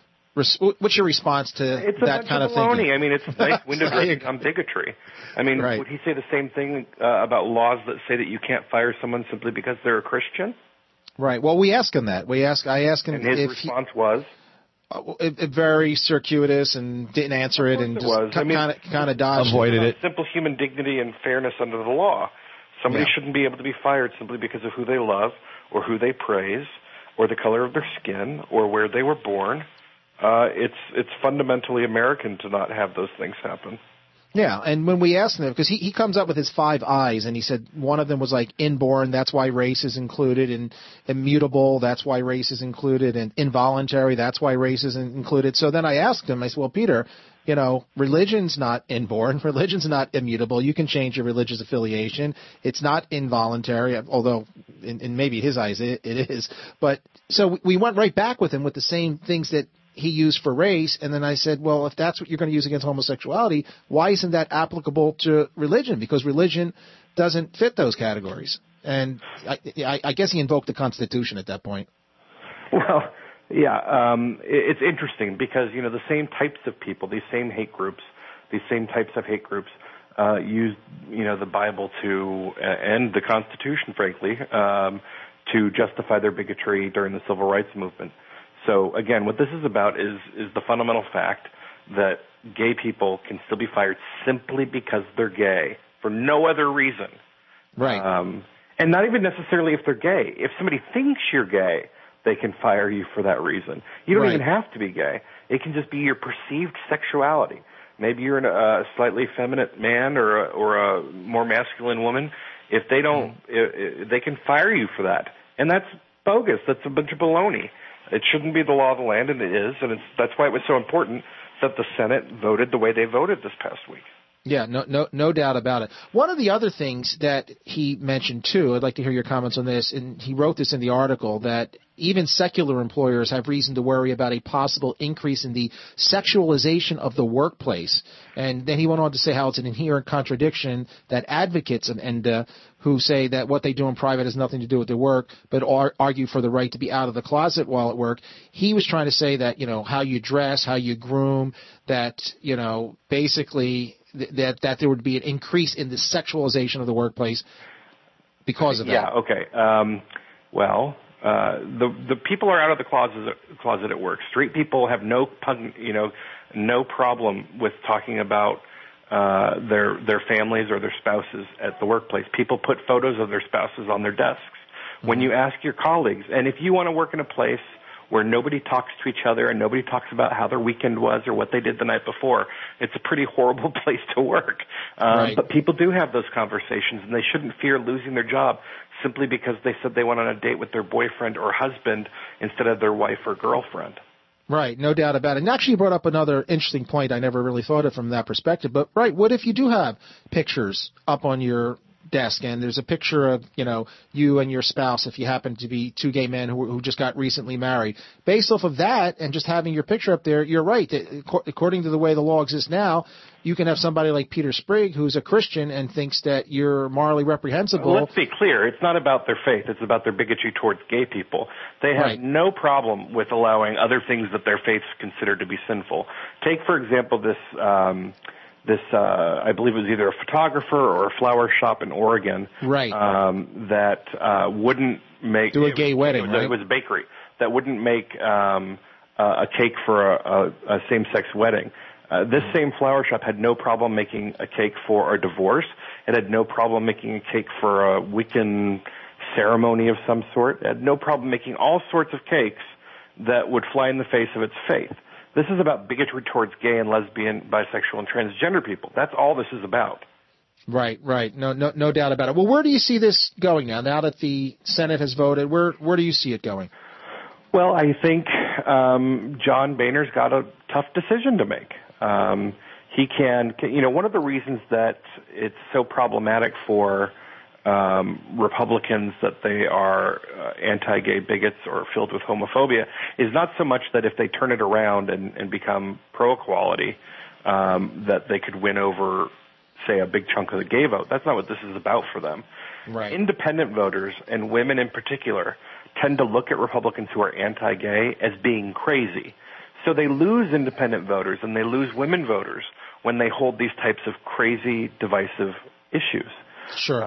response to that kind of thinking? I mean, it's nice window dressing on bigotry. I mean, would he say the same thing about laws that say that you can't fire someone simply because they're a Christian? Right. Well, we asked him that. I asked him, and his response was very circuitous, and didn't answer it, and just kind of dodged, avoided it. Simple human dignity and fairness under the law. Somebody shouldn't be able to be fired simply because of who they love, or who they praise, or the color of their skin, or where they were born. It's fundamentally American to not have those things happen. Yeah, and when we asked him, because he comes up with his 5 I's, and he said one of them was like inborn, that's why race is included, and immutable, that's why race is included, and involuntary, that's why race is included. So then I asked him, I said, well, Peter, religion's not inborn, religion's not immutable. You can change your religious affiliation. It's not involuntary, although in maybe his eyes it is. But so we went right back with him with the same things that he used for race, and then I said, well, if that's what you're going to use against homosexuality, why isn't that applicable to religion? Because religion doesn't fit those categories. And I guess he invoked the Constitution at that point. Well, yeah, it's interesting because, the same types of people, these same types of hate groups use, the Bible and the Constitution, frankly, to justify their bigotry during the Civil Rights Movement. So, again, what this is about is the fundamental fact that gay people can still be fired simply because they're gay, for no other reason. Right. And not even necessarily if they're gay. If somebody thinks you're gay, they can fire you for that reason. You don't even have to be gay. It can just be your perceived sexuality. Maybe you're a slightly effeminate man or a more masculine woman. If they don't, they can fire you for that. And that's bogus. That's a bunch of baloney. It shouldn't be the law of the land, and it is, and that's why it was so important that the Senate voted the way they voted this past week. Yeah, no doubt about it. One of the other things that he mentioned too, I'd like to hear your comments on this, and he wrote this in the article, that even secular employers have reason to worry about a possible increase in the sexualization of the workplace. And then he went on to say how it's an inherent contradiction that advocates and who say that what they do in private has nothing to do with their work, but argue for the right to be out of the closet while at work. He was trying to say that, how you dress, how you groom, that, basically that there would be an increase in the sexualization of the workplace because of that. Yeah, okay. The people are out of the closet at work. Straight people have no problem with talking about their families or their spouses at the workplace. People put photos of their spouses on their desks. Mm-hmm. When you ask your colleagues, and if you want to work in a place where nobody talks to each other and nobody talks about how their weekend was or what they did the night before, it's a pretty horrible place to work. Right. But people do have those conversations, and they shouldn't fear losing their job simply because they said they went on a date with their boyfriend or husband instead of their wife or girlfriend. Right, no doubt about it. And actually you brought up another interesting point. I never really thought of it from that perspective. But, right, what if you do have pictures up on your desk and there's a picture of, you and your spouse, if you happen to be two gay men who just got recently married. Based off of that and just having your picture up there, you're right. According to the way the law exists now, you can have somebody like Peter Sprigg who's a Christian and thinks that you're morally reprehensible. Well, let's be clear. It's not about their faith. It's about their bigotry towards gay people. They have no problem with allowing other things that their faiths consider to be sinful. Take, for example, this I believe it was either a photographer or a flower shop in Oregon. Right. That wouldn't make... Do a gay wedding, right? It was a bakery that wouldn't make a cake for a same-sex wedding. This same flower shop had no problem making a cake for a divorce. It had no problem making a cake for a Wiccan ceremony of some sort. It had no problem making all sorts of cakes that would fly in the face of its faith. This is about bigotry towards gay and lesbian, bisexual, and transgender people. That's all this is about. Right. No doubt about it. Well, where do you see this going now? Now that the Senate has voted, where do you see it going? Well, I think John Boehner's got a tough decision to make. He can, one of the reasons that it's so problematic for Republicans that they are anti-gay bigots or filled with homophobia is not so much that if they turn it around and become pro-equality, that they could win over, say, a big chunk of the gay vote. That's not what this is about for them. Right. Independent voters, and women in particular, tend to look at Republicans who are anti-gay as being crazy. So they lose independent voters and they lose women voters when they hold these types of crazy, divisive issues. Sure.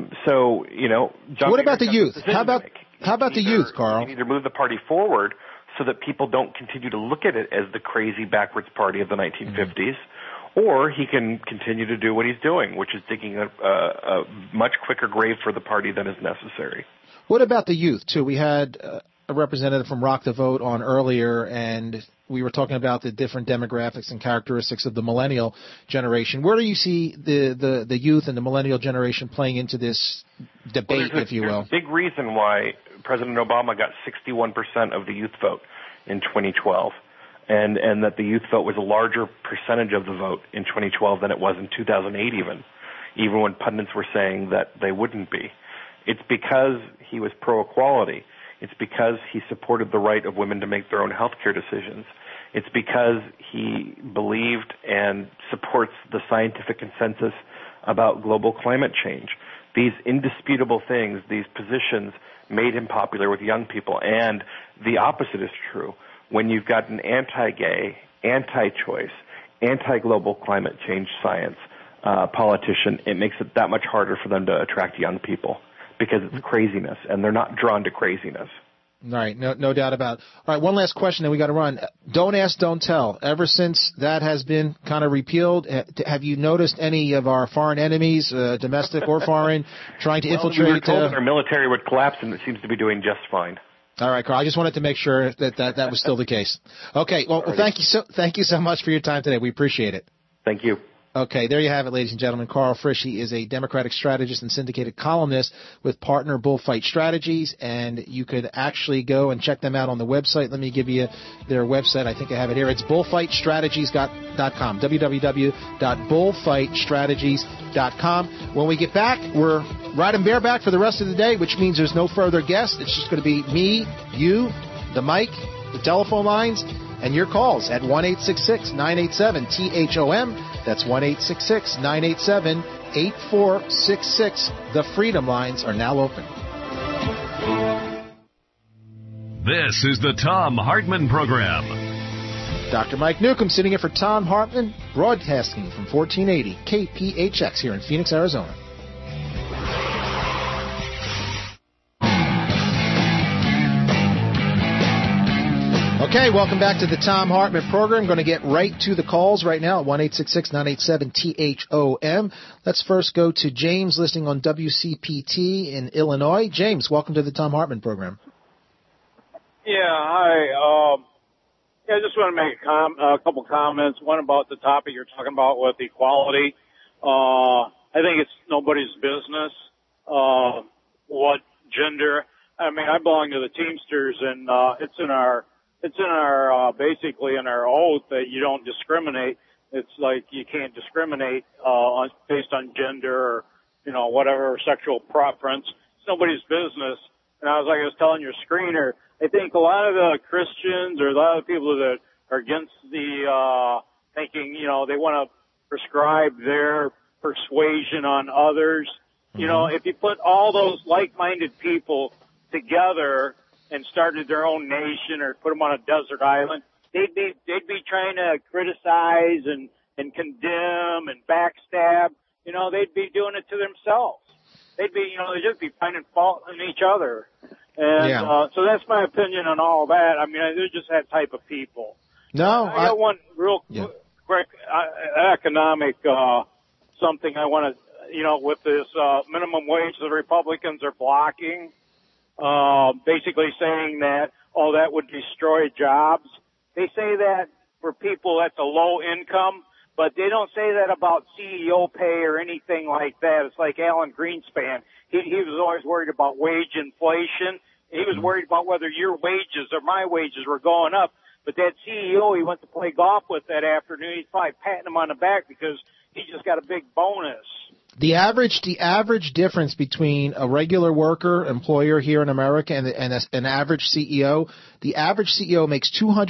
John what about the youth? How about the youth, Carl? You need to move the party forward so that people don't continue to look at it as the crazy backwards party of the 1950s, or he can continue to do what he's doing, which is digging a much quicker grave for the party than is necessary. What about the youth, too? We had a representative from Rock the Vote on earlier, and we were talking about the different demographics and characteristics of the millennial generation. Where do you see the youth and the millennial generation playing into this debate, if you will? There's a big reason why President Obama got 61% of the youth vote in 2012, and that the youth vote was a larger percentage of the vote in 2012 than it was in 2008 even when pundits were saying that they wouldn't be. It's because he was pro-equality. It's because he supported the right of women to make their own health care decisions. It's because he believed and supports the scientific consensus about global climate change. These indisputable things, these positions, made him popular with young people. And the opposite is true. When you've got an anti-gay, anti-choice, anti-global climate change science politician, it makes it that much harder for them to attract young people, because it's craziness, and they're not drawn to craziness. Right, no doubt about it. All right, one last question, then we got to run. Don't ask, don't tell. Ever since that has been kind of repealed, have you noticed any of our foreign enemies, domestic or foreign, trying to infiltrate? We were told that our military would collapse, and it seems to be doing just fine. All right, Carl. I just wanted to make sure that was still the case. Okay. Well, thank you so much for your time today. We appreciate it. Thank you. Okay, there you have it, ladies and gentlemen. Carl Frisch, he is a Democratic strategist and syndicated columnist with Partner Bullfight Strategies, and you could actually go and check them out on the website. Let me give you their website. I think I have it here. It's bullfightstrategies.com, www.bullfightstrategies.com. When we get back, we're riding bareback for the rest of the day, which means there's no further guests. It's just going to be me, you, the mic, the telephone lines, and your calls at 1-866-987-THOM. That's 1-866-987-8466. The Freedom Lines are now open. This is the Thom Hartmann Program. Dr. Mike Newcomb sitting in for Thom Hartmann, broadcasting from 1480 KPHX here in Phoenix, Arizona. Okay, welcome back to the Thom Hartmann Program. Going to get right to the calls right now at 1-866-987-THOM. Let's first go to James listening on WCPT in Illinois. James, welcome to the Thom Hartmann Program. Yeah, hi. I just want to make a couple comments. One about the topic you're talking about with equality. I think it's nobody's business what gender. I mean, I belong to the Teamsters, and it's in our basically in our oath that you don't discriminate. It's like you can't discriminate based on gender or, whatever sexual preference. It's nobody's business. And I was telling your screener, I think a lot of the Christians or a lot of the people that are against the thinking, they want to prescribe their persuasion on others. Mm-hmm. If you put all those like-minded people together and started their own nation or put them on a desert island, they'd be trying to criticize and condemn and backstab. They'd be doing it to themselves. They'd just be finding fault in each other. And so that's my opinion on all that. I mean, they're just that type of people. No, I got one real quick economic something I want to, with this minimum wage the Republicans are blocking. Basically saying that, that would destroy jobs. They say that for people at the low income, but they don't say that about CEO pay or anything like that. It's like Alan Greenspan. He was always worried about wage inflation. He was worried about whether your wages or my wages were going up. But that CEO he went to play golf with that afternoon, he's probably patting him on the back because he just got a big bonus. The average difference between a regular worker, employer here in America and an average CEO, the average CEO makes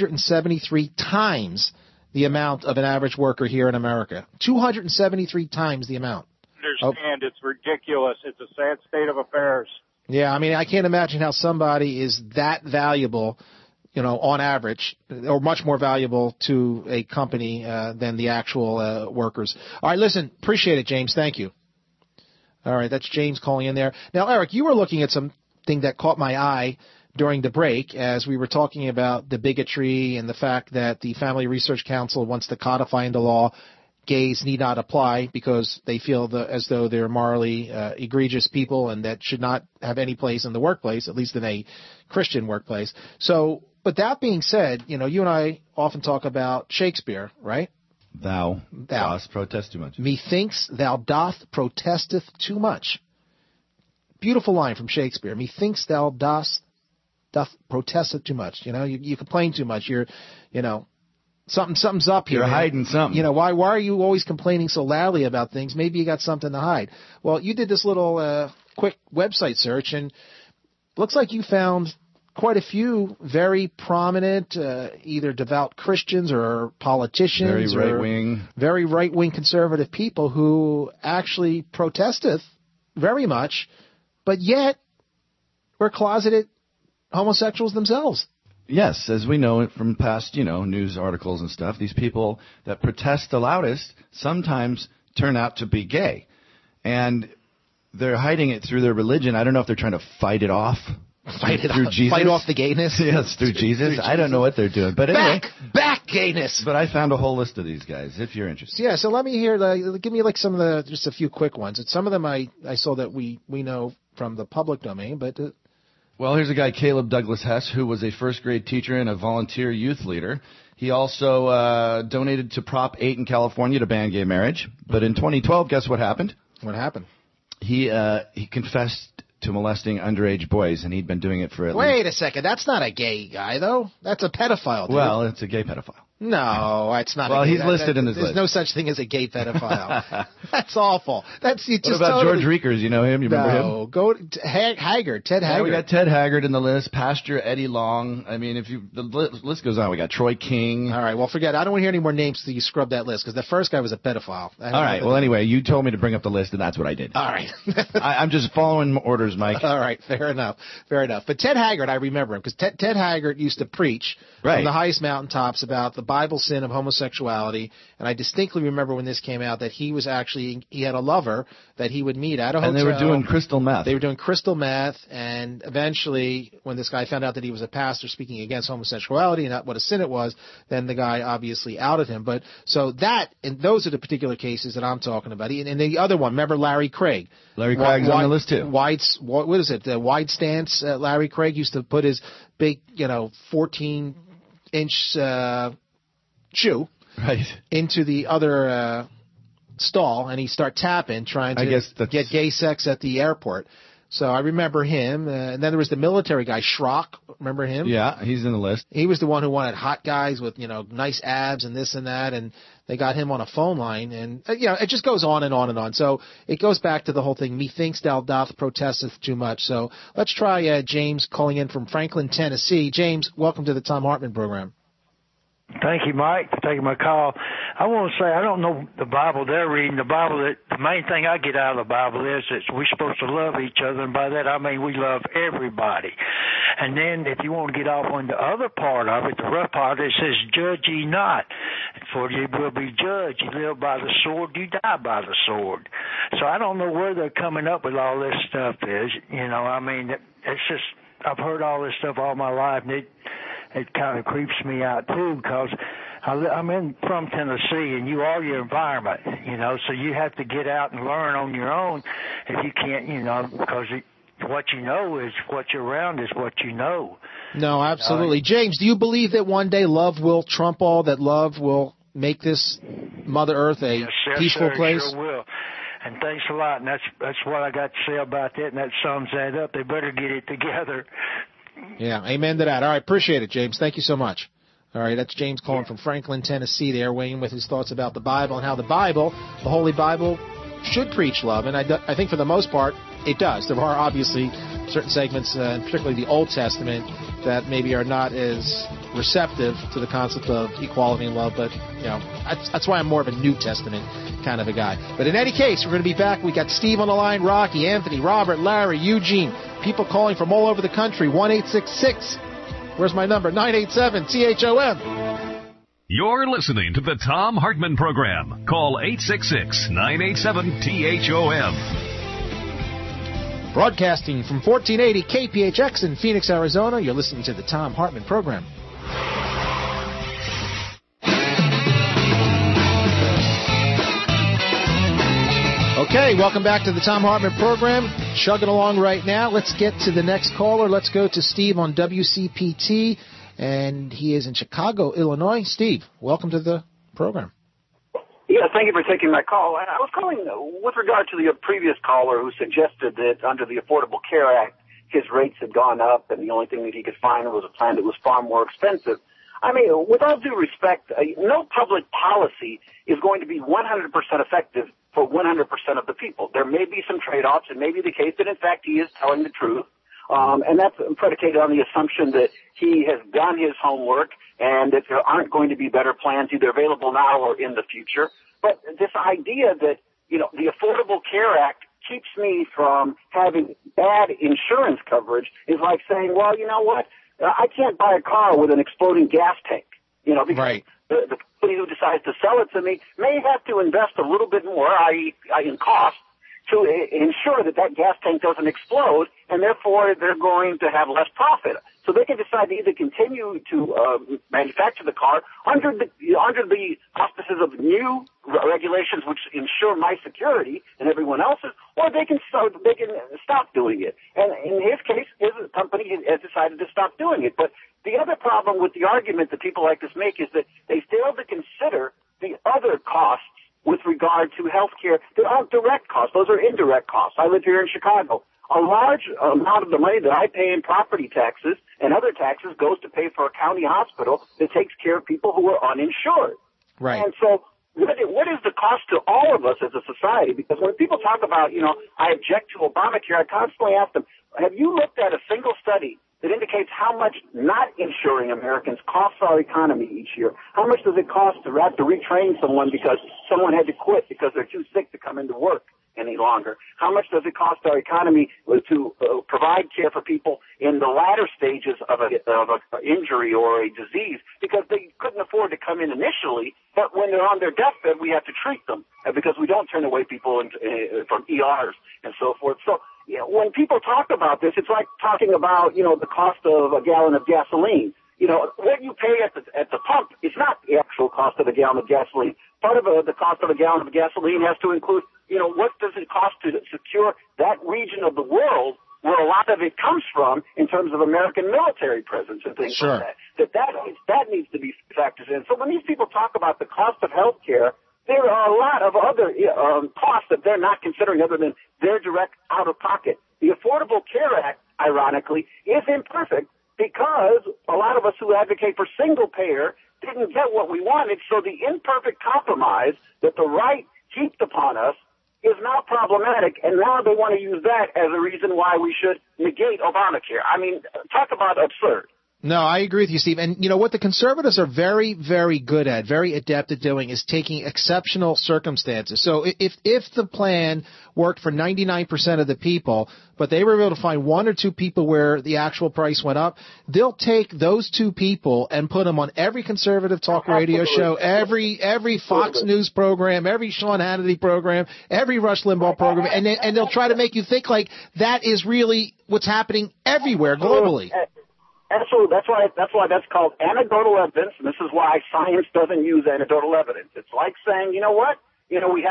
273 times the amount of an average worker here in America. 273 times the amount. Understand, It's ridiculous. It's a sad state of affairs. Yeah, I mean, I can't imagine how somebody is that valuable, on average, or much more valuable to a company than the actual workers. All right, listen, appreciate it, James. Thank you. All right, that's James calling in there. Now, Eric, you were looking at something that caught my eye during the break as we were talking about the bigotry and the fact that the Family Research Council wants to codify into law gays need not apply because they feel as though they're morally egregious people and that should not have any place in the workplace, at least in a Christian workplace. So, but that being said, you and I often talk about Shakespeare, right? Thou dost protest too much. Methinks thou doth protesteth too much. Beautiful line from Shakespeare. Methinks thou doth protesteth too much. You complain too much. You're, something's up here. You're hiding something. Why are you always complaining so loudly about things? Maybe you got something to hide. Well, you did this little quick website search, and looks like you found quite a few very prominent, either devout Christians or politicians, very right-wing conservative people who actually protesteth very much, but yet were closeted homosexuals themselves. Yes, as we know from past, news articles and stuff, these people that protest the loudest sometimes turn out to be gay. And they're hiding it through their religion. I don't know if they're trying to fight it off. Through Jesus. Fight off the gayness? Yes, through Jesus. I don't know what they're doing. But anyway. Back gayness! But I found a whole list of these guys, if you're interested. Yeah, so let me hear, give me some of just a few quick ones. And some of them I saw that we know from the public domain, but Well, here's a guy, Caleb Douglas Hess, who was a first-grade teacher and a volunteer youth leader. He also donated to Prop 8 in California to ban gay marriage. But in 2012, guess what happened? What happened? He confessed to molesting underage boys, and he'd been doing it for Wait a second. That's not a gay guy, though. That's a pedophile, dude. Well, it's a gay pedophile. No, it's not. Well, a gay, he's listed in his list. There's no such thing as a gay pedophile. That's awful. That's you just. What about totally, George Reekers? You know him? You remember him? No, go to Haggard. Ted Haggard. Yeah, we got Ted Haggard in the list. Pastor Eddie Long. I mean, the list goes on. We got Troy King. All right. Well, forget it. I don't want to hear any more names so you scrub that list because the first guy was a pedophile. All right. Well, anyway, you told me to bring up the list, and that's what I did. All right. I'm just following orders, Mike. All right. Fair enough. But Ted Haggard, I remember him because Ted Haggard used to preach from the highest mountaintops about the Bible sin of homosexuality, and I distinctly remember when this came out that he had a lover that he would meet at a hotel. And they were doing crystal meth. They were doing crystal meth, and eventually, when this guy found out that he was a pastor speaking against homosexuality and what a sin it was, then the guy obviously outed him. But so and those are the particular cases that I'm talking about. And the other one, remember Larry Craig? Larry Craig's on the list too. What is it? The wide stance. Larry Craig used to put his big, 14-inch shoe into the other stall, and he'd start tapping, trying to get gay sex at the airport. So I remember him. And then there was the military guy, Schrock. Remember him? Yeah, he's in the list. He was the one who wanted hot guys with, nice abs and this and that. And they got him on a phone line. And, it just goes on and on and on. So it goes back to the whole thing. Methinks thou doth protesteth too much. So let's try James calling in from Franklin, Tennessee. James, welcome to the Thom Hartmann program. Thank you, Mike, for taking my call. I want to say I don't know the Bible they're reading. The main thing I get out of the Bible is that we're supposed to love each other, and by that I mean we love everybody. And then if you want to get off on the other part of it, the rough part, it says, "Judge ye not, for ye will be judged. You live by the sword, you die by the sword." So I don't know where they're coming up with all this stuff is. It's just I've heard all this stuff all my life, and it kind of creeps me out too because I'm from Tennessee, and you are your environment, so you have to get out and learn on your own. If you can't, because what you know is what you're around is what you know. No, absolutely. James, do you believe that one day love will trump all, that love will make this Mother Earth a peaceful place? Sure will. And thanks a lot, and that's what I got to say about that, and that sums that up. They better get it together. Yeah, amen to that. All right, appreciate it, James. Thank you so much. All right, that's James calling from Franklin, Tennessee there, weighing with his thoughts about the Bible and how the Bible, the Holy Bible, should preach love. And I think for the most part, it does. There are obviously certain segments, and particularly the Old Testament, that maybe are not as receptive to the concept of equality and love. But, that's why I'm more of a New Testament kind of a guy. But in any case, we're going to be back. We got Steve on the line, Rocky, Anthony, Robert, Larry, Eugene, people calling from all over the country. 1-866. Where's my number? 987-THOM. You're listening to the Thom Hartmann Program. Call 866-987-THOM. Broadcasting from 1480 KPHX in Phoenix, Arizona, you're listening to the Thom Hartmann Program. Okay, welcome back to the Thom Hartmann Program. Chugging along right now. Let's get to the next caller. Let's go to Steve on WCPT, and he is in Chicago, Illinois. Steve, welcome to the program. Yeah, thank you for taking my call. I was calling with regard to the previous caller who suggested that under the Affordable Care Act, his rates had gone up, and the only thing that he could find was a plan that was far more expensive. I mean, with all due respect, no public policy is going to be 100% effective for 100% of the people. There may be some trade-offs. It may be the case that, in fact, he is telling the truth. And that's predicated on the assumption that he has done his homework and that there aren't going to be better plans either available now or in the future. But this idea that, the Affordable Care Act keeps me from having bad insurance coverage is like saying, well, you know what? I can't buy a car with an exploding gas tank, because right. The company who decides to sell it to me may have to invest a little bit more, i.e. in cost, to ensure that that gas tank doesn't explode, and therefore they're going to have less profit. So they can decide to either continue to manufacture the car under the auspices of new regulations which ensure my security and everyone else's, or they can stop doing it. And in his case, his company has decided to stop doing it. But the other problem with the argument that people like this make is that they fail to consider the other costs with regard to health care. There aren't direct costs. Those are indirect costs. I live here in Chicago. A large amount of the money that I pay in property taxes and other taxes goes to pay for a county hospital that takes care of people who are uninsured. Right. And so what is the cost to all of us as a society? Because when people talk about, I object to Obamacare, I constantly ask them, have you looked at a single study that indicates how much not insuring Americans costs our economy each year? How much does it cost to have to retrain someone because someone had to quit because they're too sick to come into work any longer? How much does it cost our economy to provide care for people in the latter stages of an injury or a disease because they couldn't afford to come in initially, but when they're on their deathbed, we have to treat them because we don't turn away people from ERs and so forth. So, when people talk about this, it's like talking about, the cost of a gallon of gasoline. What you pay at the pump is not the actual cost of a gallon of gasoline. Part of the cost of a gallon of gasoline has to include, what does it cost to secure that region of the world where a lot of it comes from in terms of American military presence and things like that. That needs to be factored in. So when these people talk about the cost of health care, there are a lot of other costs that they're not considering other than their direct out-of-pocket. The Affordable Care Act, ironically, is imperfect because a lot of us who advocate for single-payer didn't get what we wanted, so the imperfect compromise that the right heaped upon us is now problematic, and now they want to use that as a reason why we should negate Obamacare. I mean, talk about absurd. No, I agree with you, Steve. And what the conservatives are very, very good at, very adept at doing is taking exceptional circumstances. So if the plan worked for 99% of the people, but they were able to find one or two people where the actual price went up, they'll take those two people and put them on every conservative talk radio show, every Fox News program, every Sean Hannity program, every Rush Limbaugh program, and they'll try to make you think like that is really what's happening everywhere globally. Absolutely. That's why that's called anecdotal evidence, and this is why science doesn't use anecdotal evidence. It's like saying, you know what? We had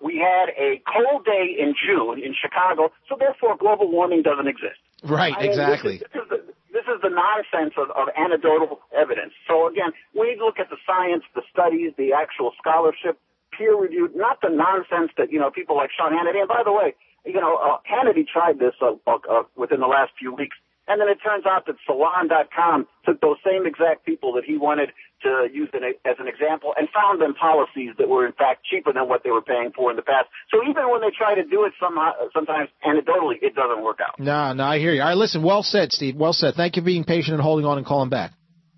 a cold day in June in Chicago, so therefore global warming doesn't exist. Right, exactly. This is the nonsense of anecdotal evidence. So again, we need to look at the science, the studies, the actual scholarship, peer-reviewed, not the nonsense that, people like Sean Hannity. And by the way, Hannity tried this within the last few weeks. And then it turns out that Salon.com took those same exact people that he wanted to use as an example and found them policies that were, in fact, cheaper than what they were paying for in the past. So even when they try to do it sometimes anecdotally, it doesn't work out. No, I hear you. All right, listen, well said, Steve. Well said. Thank you for being patient and holding on and calling back.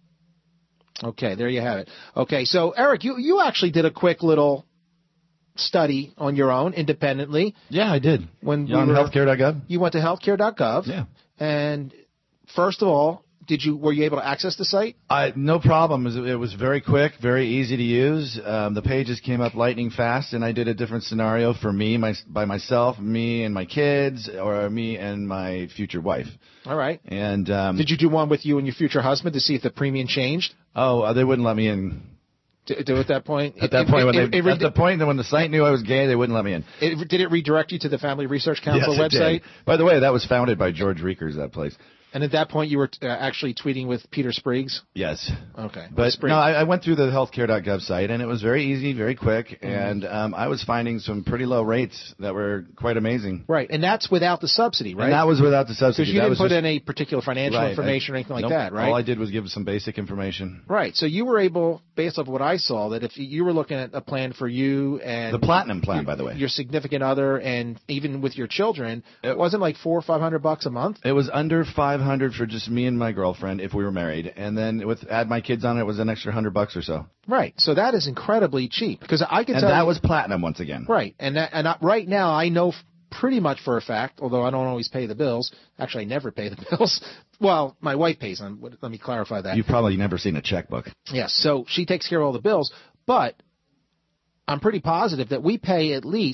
Okay, there you have it. Okay, so, Eric, you actually did a quick little study on your own independently. Yeah, I did. On healthcare.gov. You went to healthcare.gov. Yeah. And first of all, were you able to access the site? No problem. It was very quick, very easy to use. The pages came up lightning fast, and I did a different scenario for me, by myself, me and my kids, or me and my future wife. All right. And did you do one with you and your future husband to see if the premium changed? Oh, they wouldn't let me in. At that point? At the point when the site knew I was gay, they wouldn't let me in. Did it redirect you to the Family Research Council website? It did. By the way, that was founded by George Riekers, that place. And at that point, you were actually tweeting with Peter Spriggs? Yes. Okay. But no, I went through the healthcare.gov site, and it was very easy, very quick, and I was finding some pretty low rates that were quite amazing. Right, and that's without the subsidy, right? And that was without the subsidy. Because you didn't put in any particular financial information or anything like that, right? All I did was give some basic information. Right, so you were able, based off what I saw, that if you were looking at a plan for you and... The Platinum plan, by the way. Your significant other, and even with your children, it wasn't like $400 or $500 a month? It was under $500 for just me and my girlfriend if we were married, and then add my kids on it was an extra $100 or so. Right, so that is incredibly cheap because I can tell that was platinum once again. Right, and right now I know pretty much for a fact, although I don't always pay the bills. Actually, I never pay the bills. Well, my wife pays them. Let me clarify that. You've probably never seen a checkbook. Yes, so she takes care of all the bills, but I'm pretty positive that we pay at least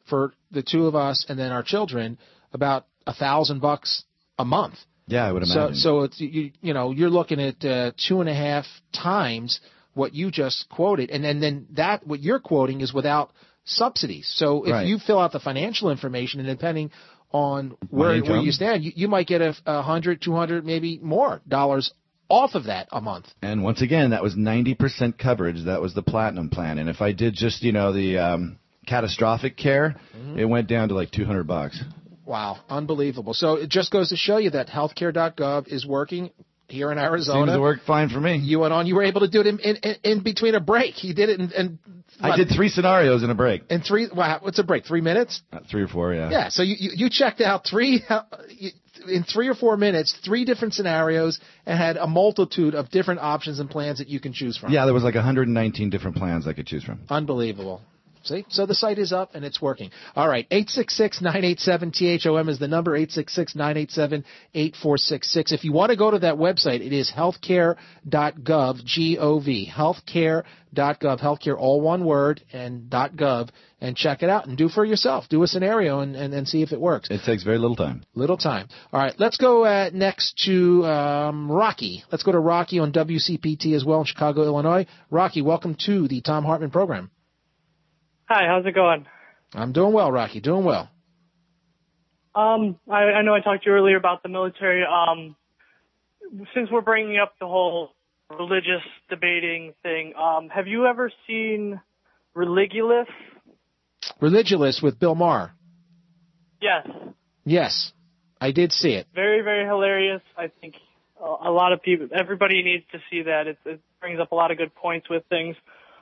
for the two of us and then our children about $1,000 a month. Yeah, I would imagine. So it's you're looking at 2.5 times what you just quoted, and then that what you're quoting is without subsidies. So if you fill out the financial information, and depending on where you stand, you might get $100, $200, maybe more dollars off of that a month. And once again, that was 90% coverage. That was the platinum plan. And if I did just the catastrophic care, it went down to like $200. Wow, unbelievable. So it just goes to show you that healthcare.gov is working here in Arizona. Seems to work fine for me. You went on. You were able to do it in between a break. You did it in I did 3 scenarios in a break. In 3, what's a break? 3 minutes? 3 or 4, yeah. Yeah. So you checked out in 3 or 4 minutes, 3 different scenarios, and had a multitude of different options and plans that you can choose from. Yeah, there was like 119 different plans I could choose from. Unbelievable. See? So the site is up and it's working. All right. 866-987-THOM is the number, 866-987-8466. If you want to go to that website, it is healthcare.gov, G-O-V, healthcare.gov, healthcare, all one word, and .gov, and check it out and do for yourself. Do a scenario and see if it works. It takes very little time. Little time. All right. Let's go next to Rocky. Let's go to Rocky on WCPT as well in Chicago, Illinois. Rocky, welcome to the Thom Hartmann program. Hi, how's it going? I'm doing well, Rocky. Doing well. I know I talked to you earlier about the military. Since we're bringing up the whole religious debating thing, have you ever seen Religulous? Religulous with Bill Maher. Yes. Yes, I did see it. Very, very hilarious. I think a lot of people, everybody needs to see that. It brings up a lot of good points with things.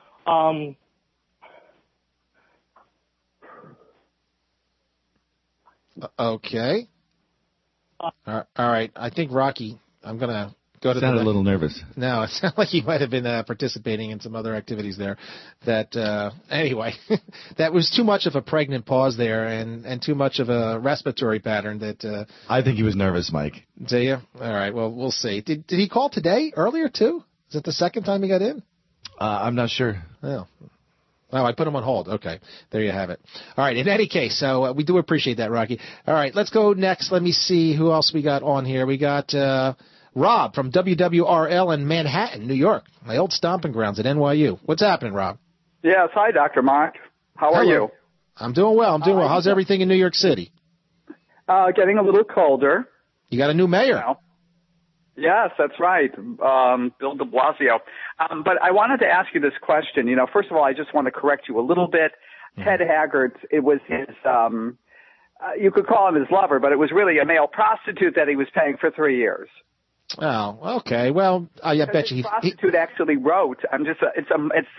Okay. All right. I think Rocky, I'm going to go to Sounded a little nervous. No, it sounded like he might have been participating in some other activities there. Anyway, that was too much of a pregnant pause there and too much of a respiratory pattern that. I think he was nervous, Mike. Do you? All right. Well, we'll see. Did he call today, earlier too? Is it the second time he got in? I'm not sure. Oh, I put him on hold. Okay. There you have it. All right. In any case, so we do appreciate that, Rocky. All right. Let's go next. Let me see who else we got on here. We got Rob from WWRL in Manhattan, New York, my old stomping grounds at NYU. What's happening, Rob? Yes. Hi, Dr. Mark. How are you? I'm doing well. How's everything in New York City? Getting a little colder. You got a new mayor. Yes, that's right, Bill de Blasio. But I wanted to ask you this question. First of all, I just want to correct you a little bit. Ted Haggard, it was his, you could call him his lover, but it was really a male prostitute that he was paying for 3 years. Oh, okay. Well, I bet you. His prostitute actually wrote. It's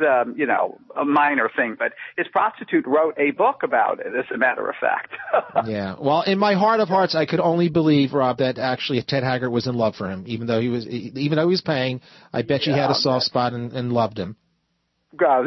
a minor thing, but his prostitute wrote a book about it. As a matter of fact. Yeah. Well, in my heart of hearts, I could only believe, Rob, that actually Ted Haggard was in love for him, even though he was paying. I bet you he had a soft spot and loved him. God.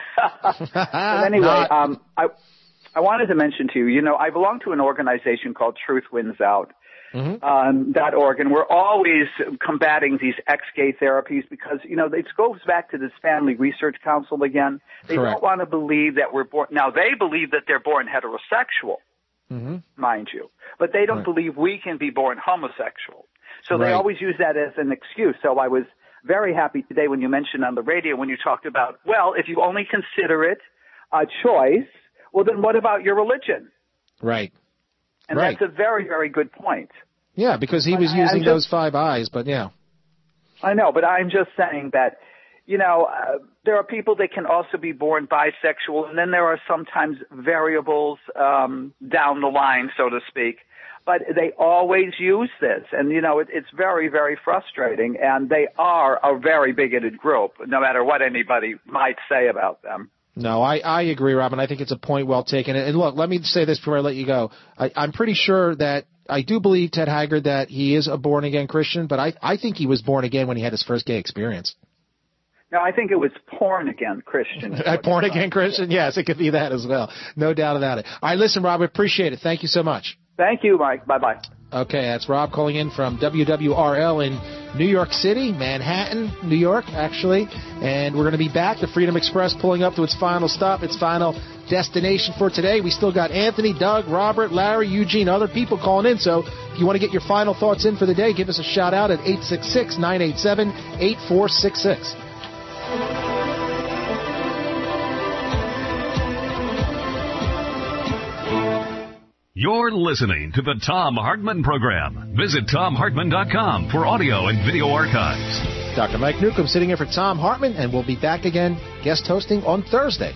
But anyway, I wanted to mention to you. I belong to an organization called Truth Wins Out. .org, and we're always combating these ex-gay therapies because, it goes back to this Family Research Council again. They don't want to believe that we're born. Now, they believe that they're born heterosexual, mind you, but they don't believe we can be born homosexual. So they always use that as an excuse. So I was very happy today when you mentioned on the radio when you talked about, well, if you only consider it a choice, well, then what about your religion? Right. And that's a very, very good point. Yeah, because he was using those 5 eyes, but yeah. I know, but I'm just saying that, there are people that can also be born bisexual, and then there are sometimes variables down the line, so to speak. But they always use this, and, it's very, very frustrating, and they are a very bigoted group, no matter what anybody might say about them. No, I agree, Robin. I think it's a point well taken. And look, let me say this before I let you go. I'm pretty sure that I do believe Ted Haggard that he is a born-again Christian, but I think he was born again when he had his first gay experience. No, I think it was porn-again Christian. Porn-again Christian? Yes, it could be that as well. No doubt about it. All right, listen, Rob, I appreciate it. Thank you so much. Thank you, Mike. Bye-bye. Okay, that's Rob calling in from WWRL in New York City, Manhattan, New York, actually. And we're going to be back. The Freedom Express pulling up to its final stop, its final destination for today. We still got Anthony, Doug, Robert, Larry, Eugene, other people calling in. So if you want to get your final thoughts in for the day, give us a shout out at 866-987-8466. You're listening to the Thom Hartmann Program. Visit ThomHartmann.com for audio and video archives. Dr. Mike Newcomb sitting in for Thom Hartmann, and we'll be back again guest hosting on Thursday.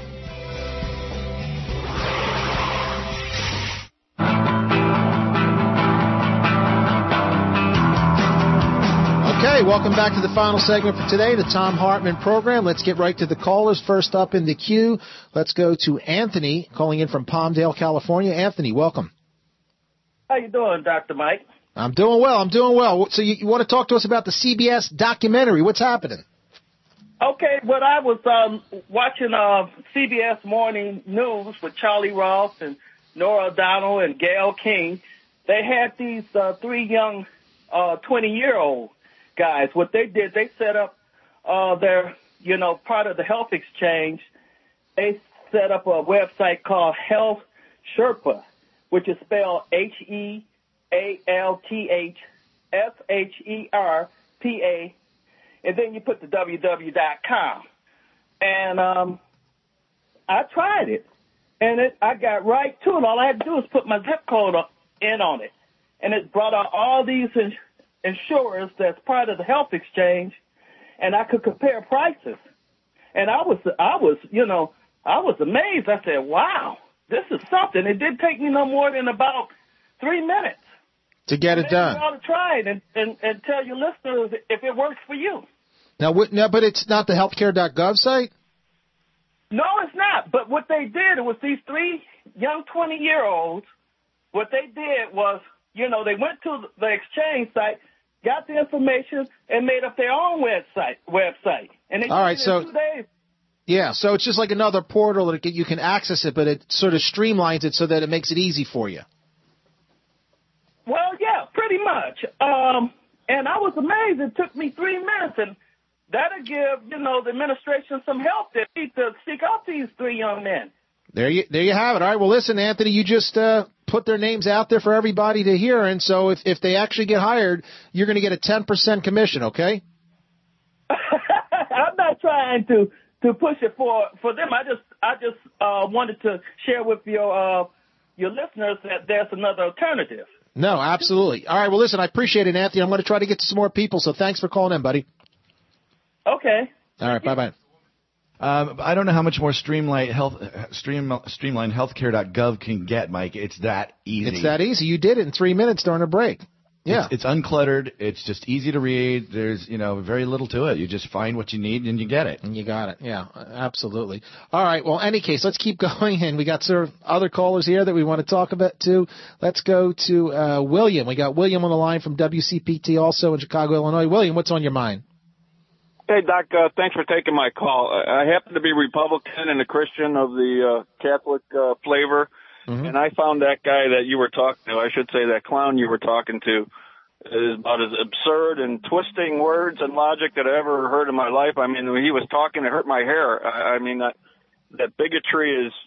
Okay, welcome back to the final segment for today, the Thom Hartmann Program. Let's get right to the callers. First up in the queue, let's go to Anthony, calling in from Palmdale, California. Anthony, welcome. How you doing, Dr. Mike? I'm doing well. So you want to talk to us about the CBS documentary. What's happening? Okay, well, I was watching CBS Morning News with Charlie Ross and Nora O'Donnell and Gayle King. They had these three young 20-year-old guys. What they did, they set up their, part of the Health Exchange. They set up a website called Health Sherpa, which is spelled HEALTHSHERPA, and then you put the www.com. And I tried it, and I got right to it. All I had to do was put my zip code in on it, and it brought out all these insurers that's part of the Health Exchange, and I could compare prices. And I was amazed. I said, wow, this is something. It didn't take me no more than about 3 minutes to get it done. You ought to try it and tell your listeners if it works for you. Now, but it's not the healthcare.gov site? No, it's not. But what they did, it was these three young 20-year-olds. What they did was, they went to the exchange site, got the information, and made up their own website. And they all right, did it in 2 days. Yeah, so it's just like another portal that you can access it, but it sort of streamlines it so that it makes it easy for you. Well, yeah, pretty much. And I was amazed. It took me 3 minutes, and that'll give, the administration some help. They need to seek out these three young men. There you have it. All right, well, listen, Anthony, you just put their names out there for everybody to hear, and so if they actually get hired, you're going to get a 10% commission, okay? I'm not trying to push it for them. I just wanted to share with your listeners that there's another alternative. No, absolutely. All right, well, listen, I appreciate it, Anthony. I'm going to try to get to some more people, so thanks for calling in, buddy. Okay. All right, bye-bye. I don't know how much more streamlined healthcare.gov can get, Mike. It's that easy. It's that easy. You did it in 3 minutes during a break. Yeah. It's uncluttered. It's just easy to read. There's, very little to it. You just find what you need and you get it. And you got it. Yeah, absolutely. All right. Well, in any case, let's keep going. And we got sort of other callers here that we want to talk about too. Let's go to William. We got William on the line from WCPT also in Chicago, Illinois. William, what's on your mind? Hey, Doc, thanks for taking my call. I happen to be Republican and a Christian of the Catholic flavor, and I found that guy that you were talking to, I should say that clown you were talking to, is about as absurd and twisting words and logic that I ever heard in my life. I mean, when he was talking, it hurt my hair. I mean, that bigotry is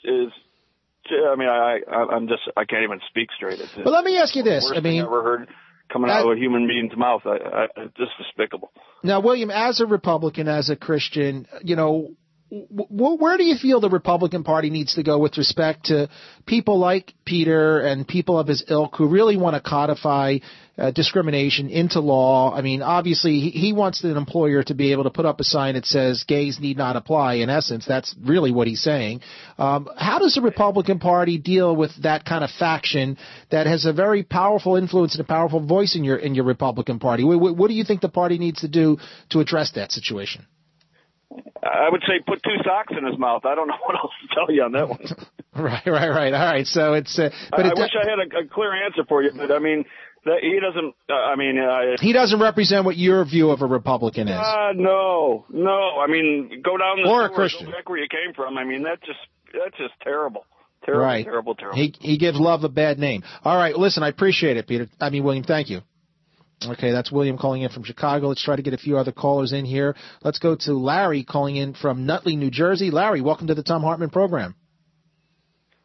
I can't even speak straight. But let me ask you this. I mean, I've ever heard coming out of a human being's mouth. Just despicable. Now, William, as a Republican, as a Christian, where do you feel the Republican Party needs to go with respect to people like Peter and people of his ilk who really want to codify discrimination into law? I mean, obviously, he wants an employer to be able to put up a sign that says gays need not apply. In essence, that's really what he's saying. How does the Republican Party deal with that kind of faction that has a very powerful influence and a powerful voice in your Republican Party? What do you think the party needs to do to address that situation? I would say put two socks in his mouth. I don't know what else to tell you on that one. Right. All right. So it's. I wish I had a clear answer for you, but I mean, he doesn't. He doesn't represent what your view of a Republican is. No. I mean, go down the or a Christian. Go back where you came from. I mean, that's just terrible. Terrible. He gives love a bad name. All right. Listen, I appreciate it, William. Thank you. Okay, that's William calling in from Chicago. Let's try to get a few other callers in here. Let's go to Larry calling in from Nutley, New Jersey. Larry, welcome to the Thom Hartmann Program.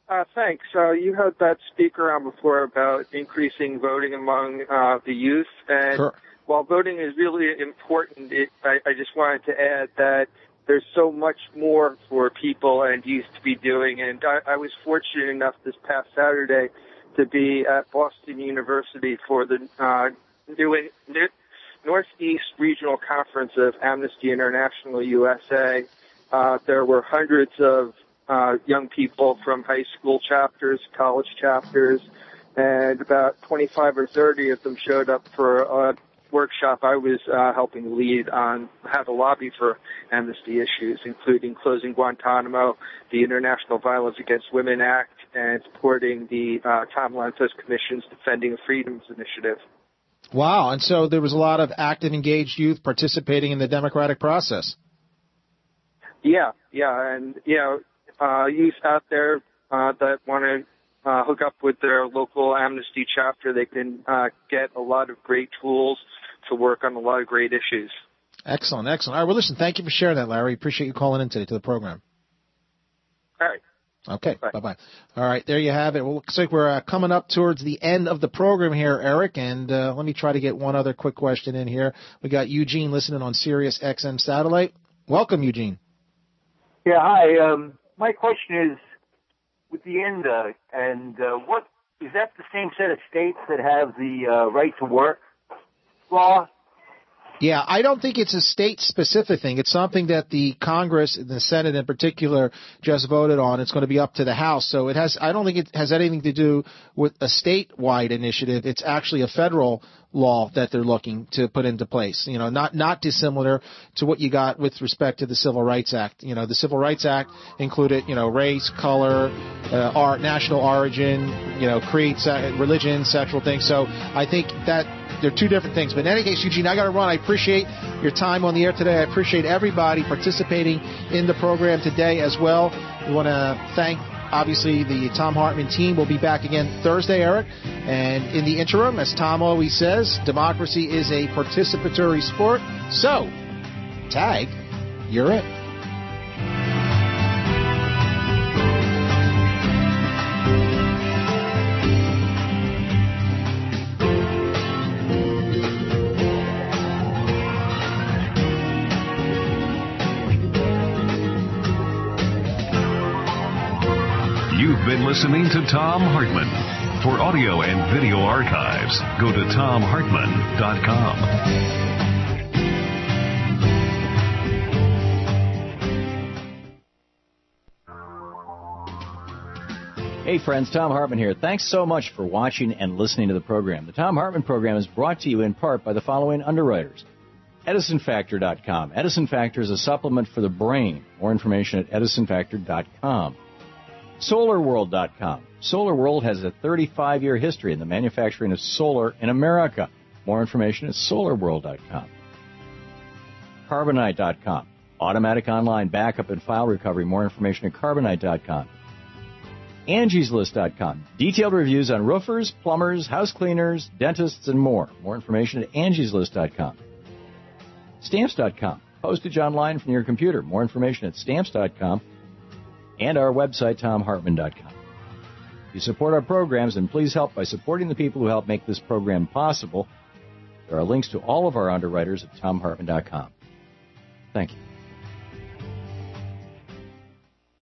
Thanks. You had that speaker on before about increasing voting among the youth, and Sure. while voting is really important, I just wanted to add that there's so much more for people and youth to be doing, and I was fortunate enough this past Saturday to be at Boston University for the Northeast Regional Conference of Amnesty International USA. There were hundreds of young people from high school chapters, college chapters, and about 25 or 30 of them showed up for a workshop I was helping lead on how to lobby for amnesty issues, including closing Guantanamo, the International Violence Against Women Act, and supporting the Tom Lantos Commission's Defending Freedoms Initiative. Wow. And so there was a lot of active, engaged youth participating in the democratic process. Yeah, and, youth out there that want to hook up with their local Amnesty chapter, they can get a lot of great tools to work on a lot of great issues. Excellent. All right, well, listen, thank you for sharing that, Larry. Appreciate you calling in today to the program. All right. Okay, bye-bye. All right, there you have it. Well, looks like we're coming up towards the end of the program here, Eric, and let me try to get one other quick question in here. We got Eugene listening on Sirius XM Satellite. Welcome, Eugene. Yeah, hi. My question is, with the ENDA, and what is that the same set of states that have the right to work law? Yeah, I don't think it's a state-specific thing. It's something that the Congress, the Senate in particular, just voted on. It's going to be up to the House. So I don't think it has anything to do with a statewide initiative. It's actually a federal law that they're looking to put into place. Not dissimilar to what you got with respect to the Civil Rights Act. The Civil Rights Act included, race, color, national origin, creed, religion, sexual things. So I think that they're two different things. But in any case, Eugene, I got to run. I appreciate your time on the air today. I appreciate everybody participating in the program today as well. We want to thank, obviously, the Thom Hartmann team. We'll be back again Thursday, Eric. And in the interim, as Tom always says, democracy is a participatory sport. So, tag, you're it. You've been listening to Thom Hartmann. For audio and video archives, go to TomHartmann.com. Hey friends, Thom Hartmann here. Thanks so much for watching and listening to the program. The Thom Hartmann program is brought to you in part by the following underwriters. EdisonFactor.com. Edison Factor is a supplement for the brain. More information at EdisonFactor.com. SolarWorld.com. SolarWorld has a 35-year history in the manufacturing of solar in America. More information at SolarWorld.com. Carbonite.com. Automatic online backup and file recovery. More information at Carbonite.com. AngiesList.com. Detailed reviews on roofers, plumbers, house cleaners, dentists, and more. More information at AngiesList.com. Stamps.com. Postage online from your computer. More information at Stamps.com. And our website, TomHartmann.com. If you support our programs, then please help by supporting the people who help make this program possible. There are links to all of our underwriters at TomHartmann.com. Thank you.